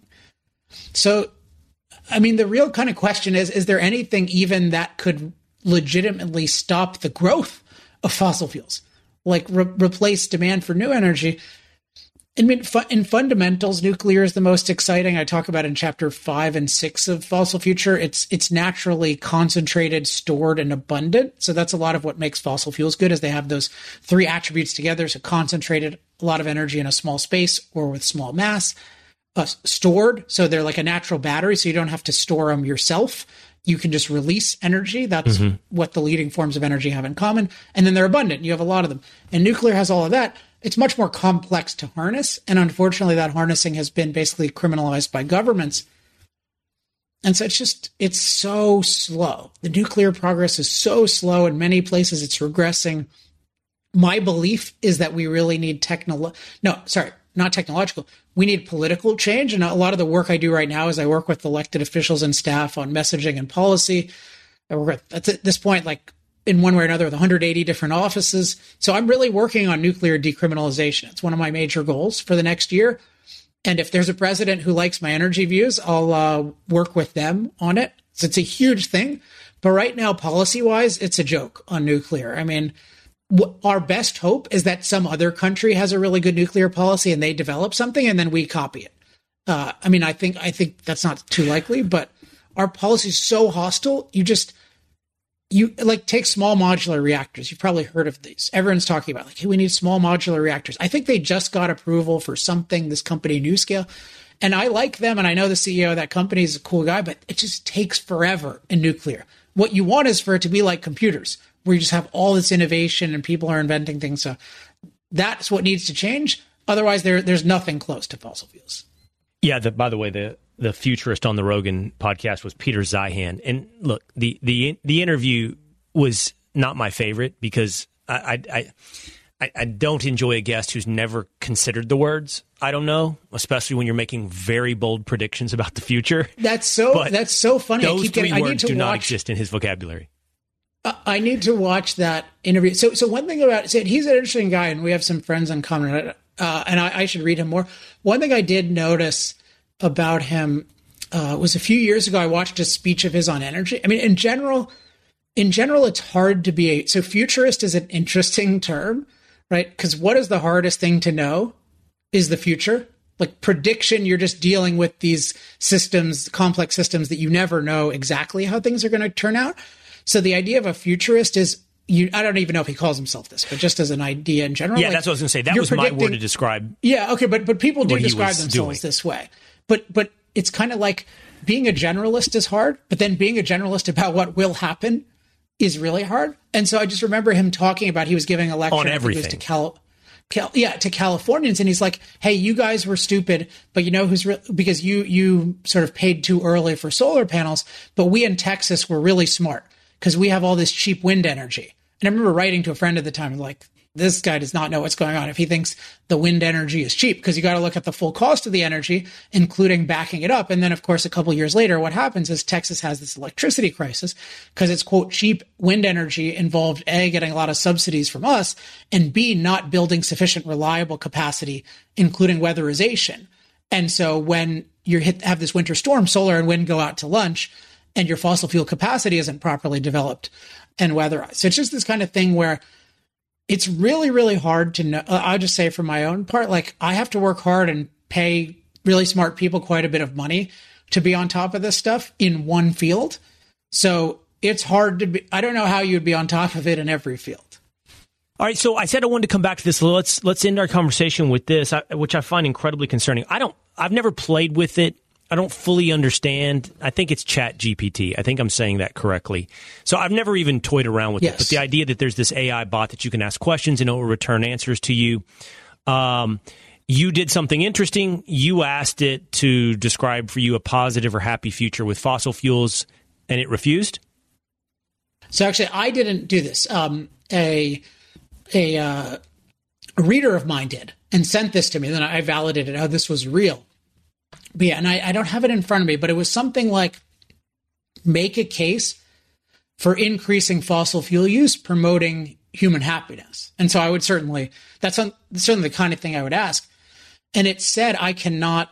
So, I mean, the real kind of question is, is there anything even that could legitimately stop the growth of fossil fuels, like re- replace demand for new energy? I mean, fu- in fundamentals, nuclear is the most exciting. I talk about in chapter five and six of Fossil Future. It's it's naturally concentrated, stored, and abundant. So that's a lot of what makes fossil fuels good, is they have those three attributes together. So concentrated, a lot of energy in a small space or with small mass. Uh, stored, so they're like a natural battery, so you don't have to store them yourself. You can just release energy. That's mm-hmm. what the leading forms of energy have in common. And then they're abundant. You have a lot of them. And nuclear has all of that. It's much more complex to harness. And unfortunately, that harnessing has been basically criminalized by governments. And so it's just, it's so slow. The nuclear progress is so slow. In many places, it's regressing. My belief is that we really need technolo- no, sorry, not technological. We need political change. And a lot of the work I do right now is I work with elected officials and staff on messaging and policy. I work with, at this point, like in one way or another, with one hundred eighty different offices. So I'm really working on nuclear decriminalization. It's one of my major goals for the next year. And if there's a president who likes my energy views, I'll uh, work with them on it. So it's a huge thing. But right now, policy-wise, it's a joke on nuclear. I mean, our best hope is that some other country has a really good nuclear policy and they develop something and then we copy it. Uh, I mean, I think I think that's not too likely, but our policy is so hostile. You just, you like take small modular reactors. You've probably heard of these. Everyone's talking about like, hey, we need small modular reactors. I think they just got approval for something, this company, NuScale. And I like them. And I know the C E O of that company is a cool guy, but it just takes forever in nuclear. What you want is for it to be like computers, where you just have all this innovation and people are inventing things. So that's what needs to change. Otherwise, there there's nothing close to fossil fuels. Yeah. The, by the way, the the futurist on the Rogan podcast was Peter Zeihan. And look, the the the interview was not my favorite because I I I, I don't enjoy a guest who's never considered the words I don't know, especially when you're making very bold predictions about the future. That's so but that's so funny. Those I keep three getting, words I need to do watch, not exist in his vocabulary. I need to watch that interview. So, so one thing about so he's an interesting guy, and we have some friends in common. Uh, and I, I should read him more. One thing I did notice about him uh, was a few years ago. I watched a speech of his on energy. I mean, in general, in general, it's hard to be a so futurist is an interesting term, right? Because what is the hardest thing to know is the future. Like prediction, you're just dealing with these systems, complex systems that you never know exactly how things are going to turn out. So the idea of a futurist is, you, I don't even know if he calls himself this, but just as an idea in general. Yeah, like, that's what I was going to say. That was my word to describe. Yeah, okay, but but people do describe themselves doing. this way. But but it's kind of like being a generalist is hard, but then being a generalist about what will happen is really hard. And so I just remember him talking about, he was giving a lecture on everything. I think it was to Cal, Cal, yeah, to Californians, and he's like, "Hey, you guys were stupid, but you know who's re- because you you sort of paid too early for solar panels, but we in Texas were really smart." Because we have all this cheap wind energy. And I remember writing to a friend at the time, like, this guy does not know what's going on if he thinks the wind energy is cheap, because you got to look at the full cost of the energy, including backing it up. And then, of course, a couple of years later, what happens is Texas has this electricity crisis because it's, quote, cheap wind energy involved, A, getting a lot of subsidies from us, and B, not building sufficient reliable capacity, including weatherization. And so when you hit have this winter storm, solar and wind go out to lunch, and your fossil fuel capacity isn't properly developed and weatherized. So it's just this kind of thing where it's really, really hard to know. I'll just say for my own part, like I have to work hard and pay really smart people quite a bit of money to be on top of this stuff in one field. So it's hard to be, I don't know how you'd be on top of it in every field. All right, so I said I wanted to come back to this. Let's let's end our conversation with this, which I find incredibly concerning. I don't, I've never played with it. I don't fully understand. I think it's Chat G P T. I think I'm saying that correctly. So I've never even toyed around with yes. it. But the idea that there's this A I bot that you can ask questions and it will return answers to you. Um, you did something interesting. You asked it to describe for you a positive or happy future with fossil fuels, and it refused? So actually, I didn't do this. Um, a a, uh, a reader of mine did and sent this to me. Then I validated how this was real. But yeah, and I, I don't have it in front of me, but it was something like make a case for increasing fossil fuel use, promoting human happiness. And so I would certainly, that's un, certainly the kind of thing I would ask. And it said, I cannot,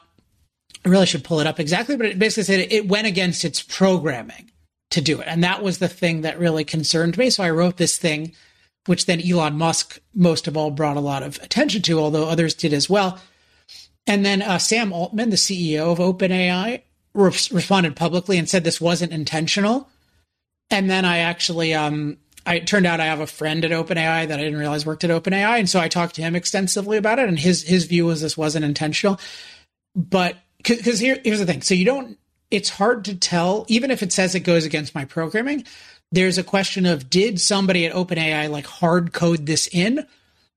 I really should pull it up exactly, but it basically said it went against its programming to do it. And that was the thing that really concerned me. So I wrote this thing, which then Elon Musk most of all brought a lot of attention to, although others did as well. And then uh, Sam Altman, the C E O of OpenAI, re- responded publicly and said this wasn't intentional. And then I actually, um, I, it turned out I have a friend at OpenAI that I didn't realize worked at OpenAI. And so I talked to him extensively about it. And his his view was this wasn't intentional. But because here, here's the thing. So you don't, it's hard to tell, even if it says it goes against my programming, there's a question of did somebody at OpenAI like hard code this in,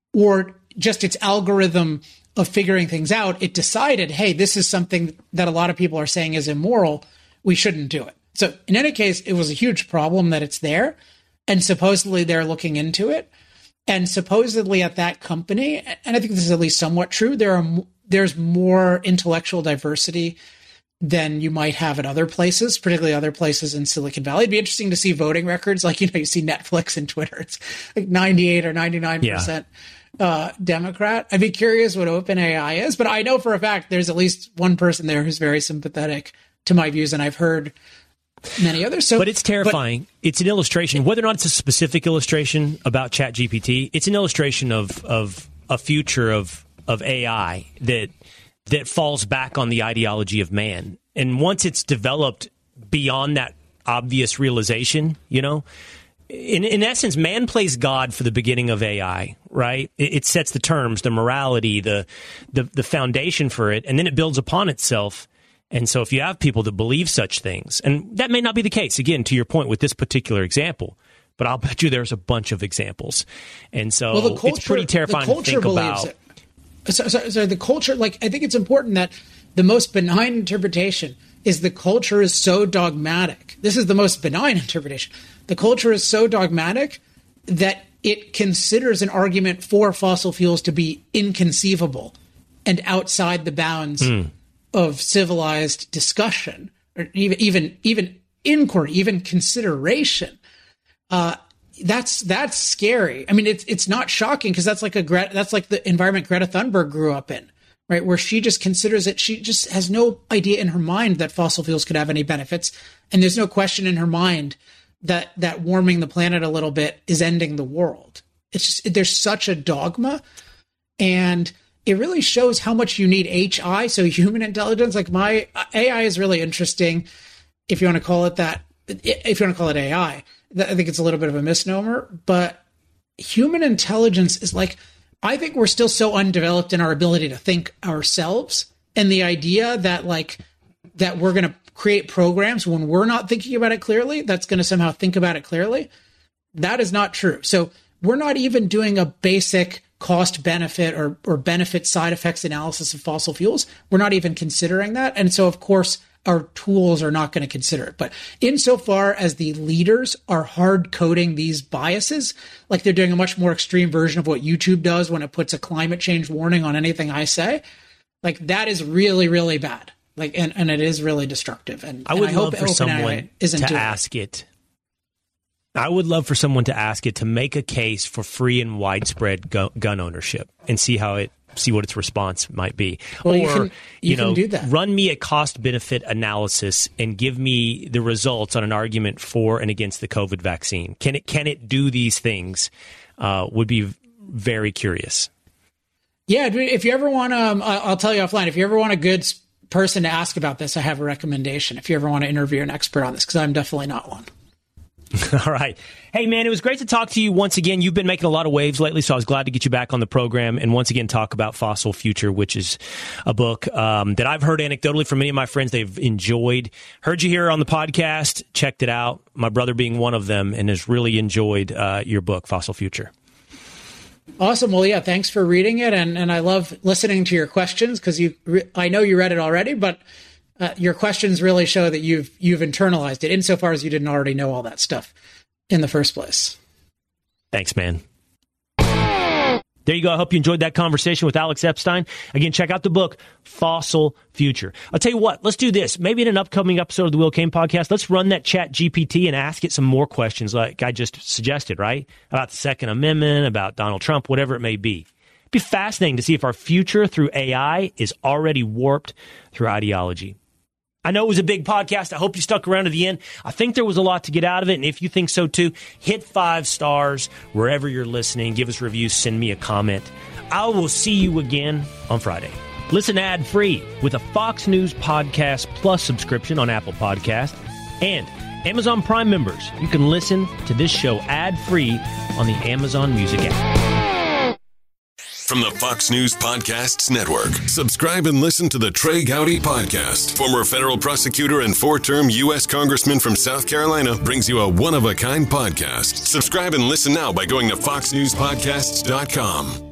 or just its algorithm of figuring things out, it decided, hey, this is something that a lot of people are saying is immoral. We shouldn't do it. So in any case, it was a huge problem that it's there. And supposedly they're looking into it. And supposedly at that company, and I think this is at least somewhat true, there are there's more intellectual diversity than you might have at other places, particularly other places in Silicon Valley. It'd be interesting to see voting records. Like, you know, you see Netflix and Twitter. It's like ninety-eight or ninety-nine percent. Yeah. Uh, Democrat. I'd be curious what OpenAI is, but I know for a fact there's at least one person there who's very sympathetic to my views, and I've heard many others. So, but it's terrifying. But, it's an illustration, whether or not it's a specific illustration about Chat G P T. It's an illustration of of a future of of A I that that falls back on the ideology of man, and once it's developed beyond that obvious realization, you know. In in essence, man plays God for the beginning of A I, right? It, it sets the terms, the morality, the, the the foundation for it, and then it builds upon itself. And so if you have people that believe such things, and that may not be the case, again, to your point with this particular example, but I'll bet you there's a bunch of examples. And so well, the culture, it's pretty terrifying to think about. It. So, so, so the culture, like, I think it's important that the most benign interpretation is the culture is so dogmatic. This is the most benign interpretation. The culture is so dogmatic that it considers an argument for fossil fuels to be inconceivable and outside the bounds mm. of civilized discussion, or even even even inquiry, even consideration. Uh, that's that's scary. I mean, it's it's not shocking because that's like a that's like the environment Greta Thunberg grew up in, right? Where she just considers it. She just has no idea in her mind that fossil fuels could have any benefits, and there's no question in her mind that that warming the planet a little bit is ending the world. It's just, there's such a dogma, and it really shows how much you need H I, so human intelligence. Like, my A I is really interesting, if you want to call it that, if you want to call it A I. I think it's a little bit of a misnomer, but human intelligence is like, I think we're still so undeveloped in our ability to think ourselves, and the idea that like, that we're going to create programs when we're not thinking about it clearly, that's going to somehow think about it clearly. That is not true. So we're not even doing a basic cost benefit or, or benefit side effects analysis of fossil fuels. We're not even considering that. And so, of course, our tools are not going to consider it. But insofar as the leaders are hard coding these biases, like they're doing a much more extreme version of what YouTube does when it puts a climate change warning on anything I say, like that is really, really bad. Like, and, and it is really destructive. And I would and I love hope for someone isn't to ask it. I would love for someone to ask it to make a case for free and widespread gu- gun ownership and see how it, see what its response might be. Well, or, you, can, you, you know, can do that. Run me a cost benefit analysis and give me the results on an argument for and against the COVID vaccine. Can it, can it do these things? Uh, would be very curious. Yeah. If you ever want to, um, I'll tell you offline, if you ever want a good person to ask about this, I have a recommendation if you ever want to interview an expert on this, because I'm definitely not one. All right. Hey, man, it was great to talk to you once again. You've been making a lot of waves lately, so I was glad to get you back on the program and once again talk about Fossil Future, which is a book um, that I've heard anecdotally from many of my friends they've enjoyed. Heard you here on the podcast, checked it out, my brother being one of them, and has really enjoyed uh, your book, Fossil Future. Awesome. Well, yeah, thanks for reading it. And, and I love listening to your questions because you, re- I know you read it already, but uh, your questions really show that you've, you've internalized it insofar as you didn't already know all that stuff in the first place. Thanks, man. There you go. I hope you enjoyed that conversation with Alex Epstein. Again, check out the book, Fossil Future. I'll tell you what, let's do this. Maybe in an upcoming episode of the Will Cain podcast, let's run that Chat G P T and ask it some more questions like I just suggested, right? About the Second Amendment, about Donald Trump, whatever it may be. It'd be fascinating to see if our future through A I is already warped through ideology. I know it was a big podcast. I hope you stuck around to the end. I think there was a lot to get out of it. And if you think so too, hit five stars wherever you're listening. Give us reviews. Send me a comment. I will see you again on Friday. Listen ad-free with a Fox News Podcast Plus subscription on Apple Podcast. And Amazon Prime members, you can listen to this show ad-free on the Amazon Music app. From the Fox News Podcasts Network, subscribe and listen to the Trey Gowdy Podcast. Former federal prosecutor and four-term U S Congressman from South Carolina brings you a one-of-a-kind podcast. Subscribe and listen now by going to fox news podcasts dot com.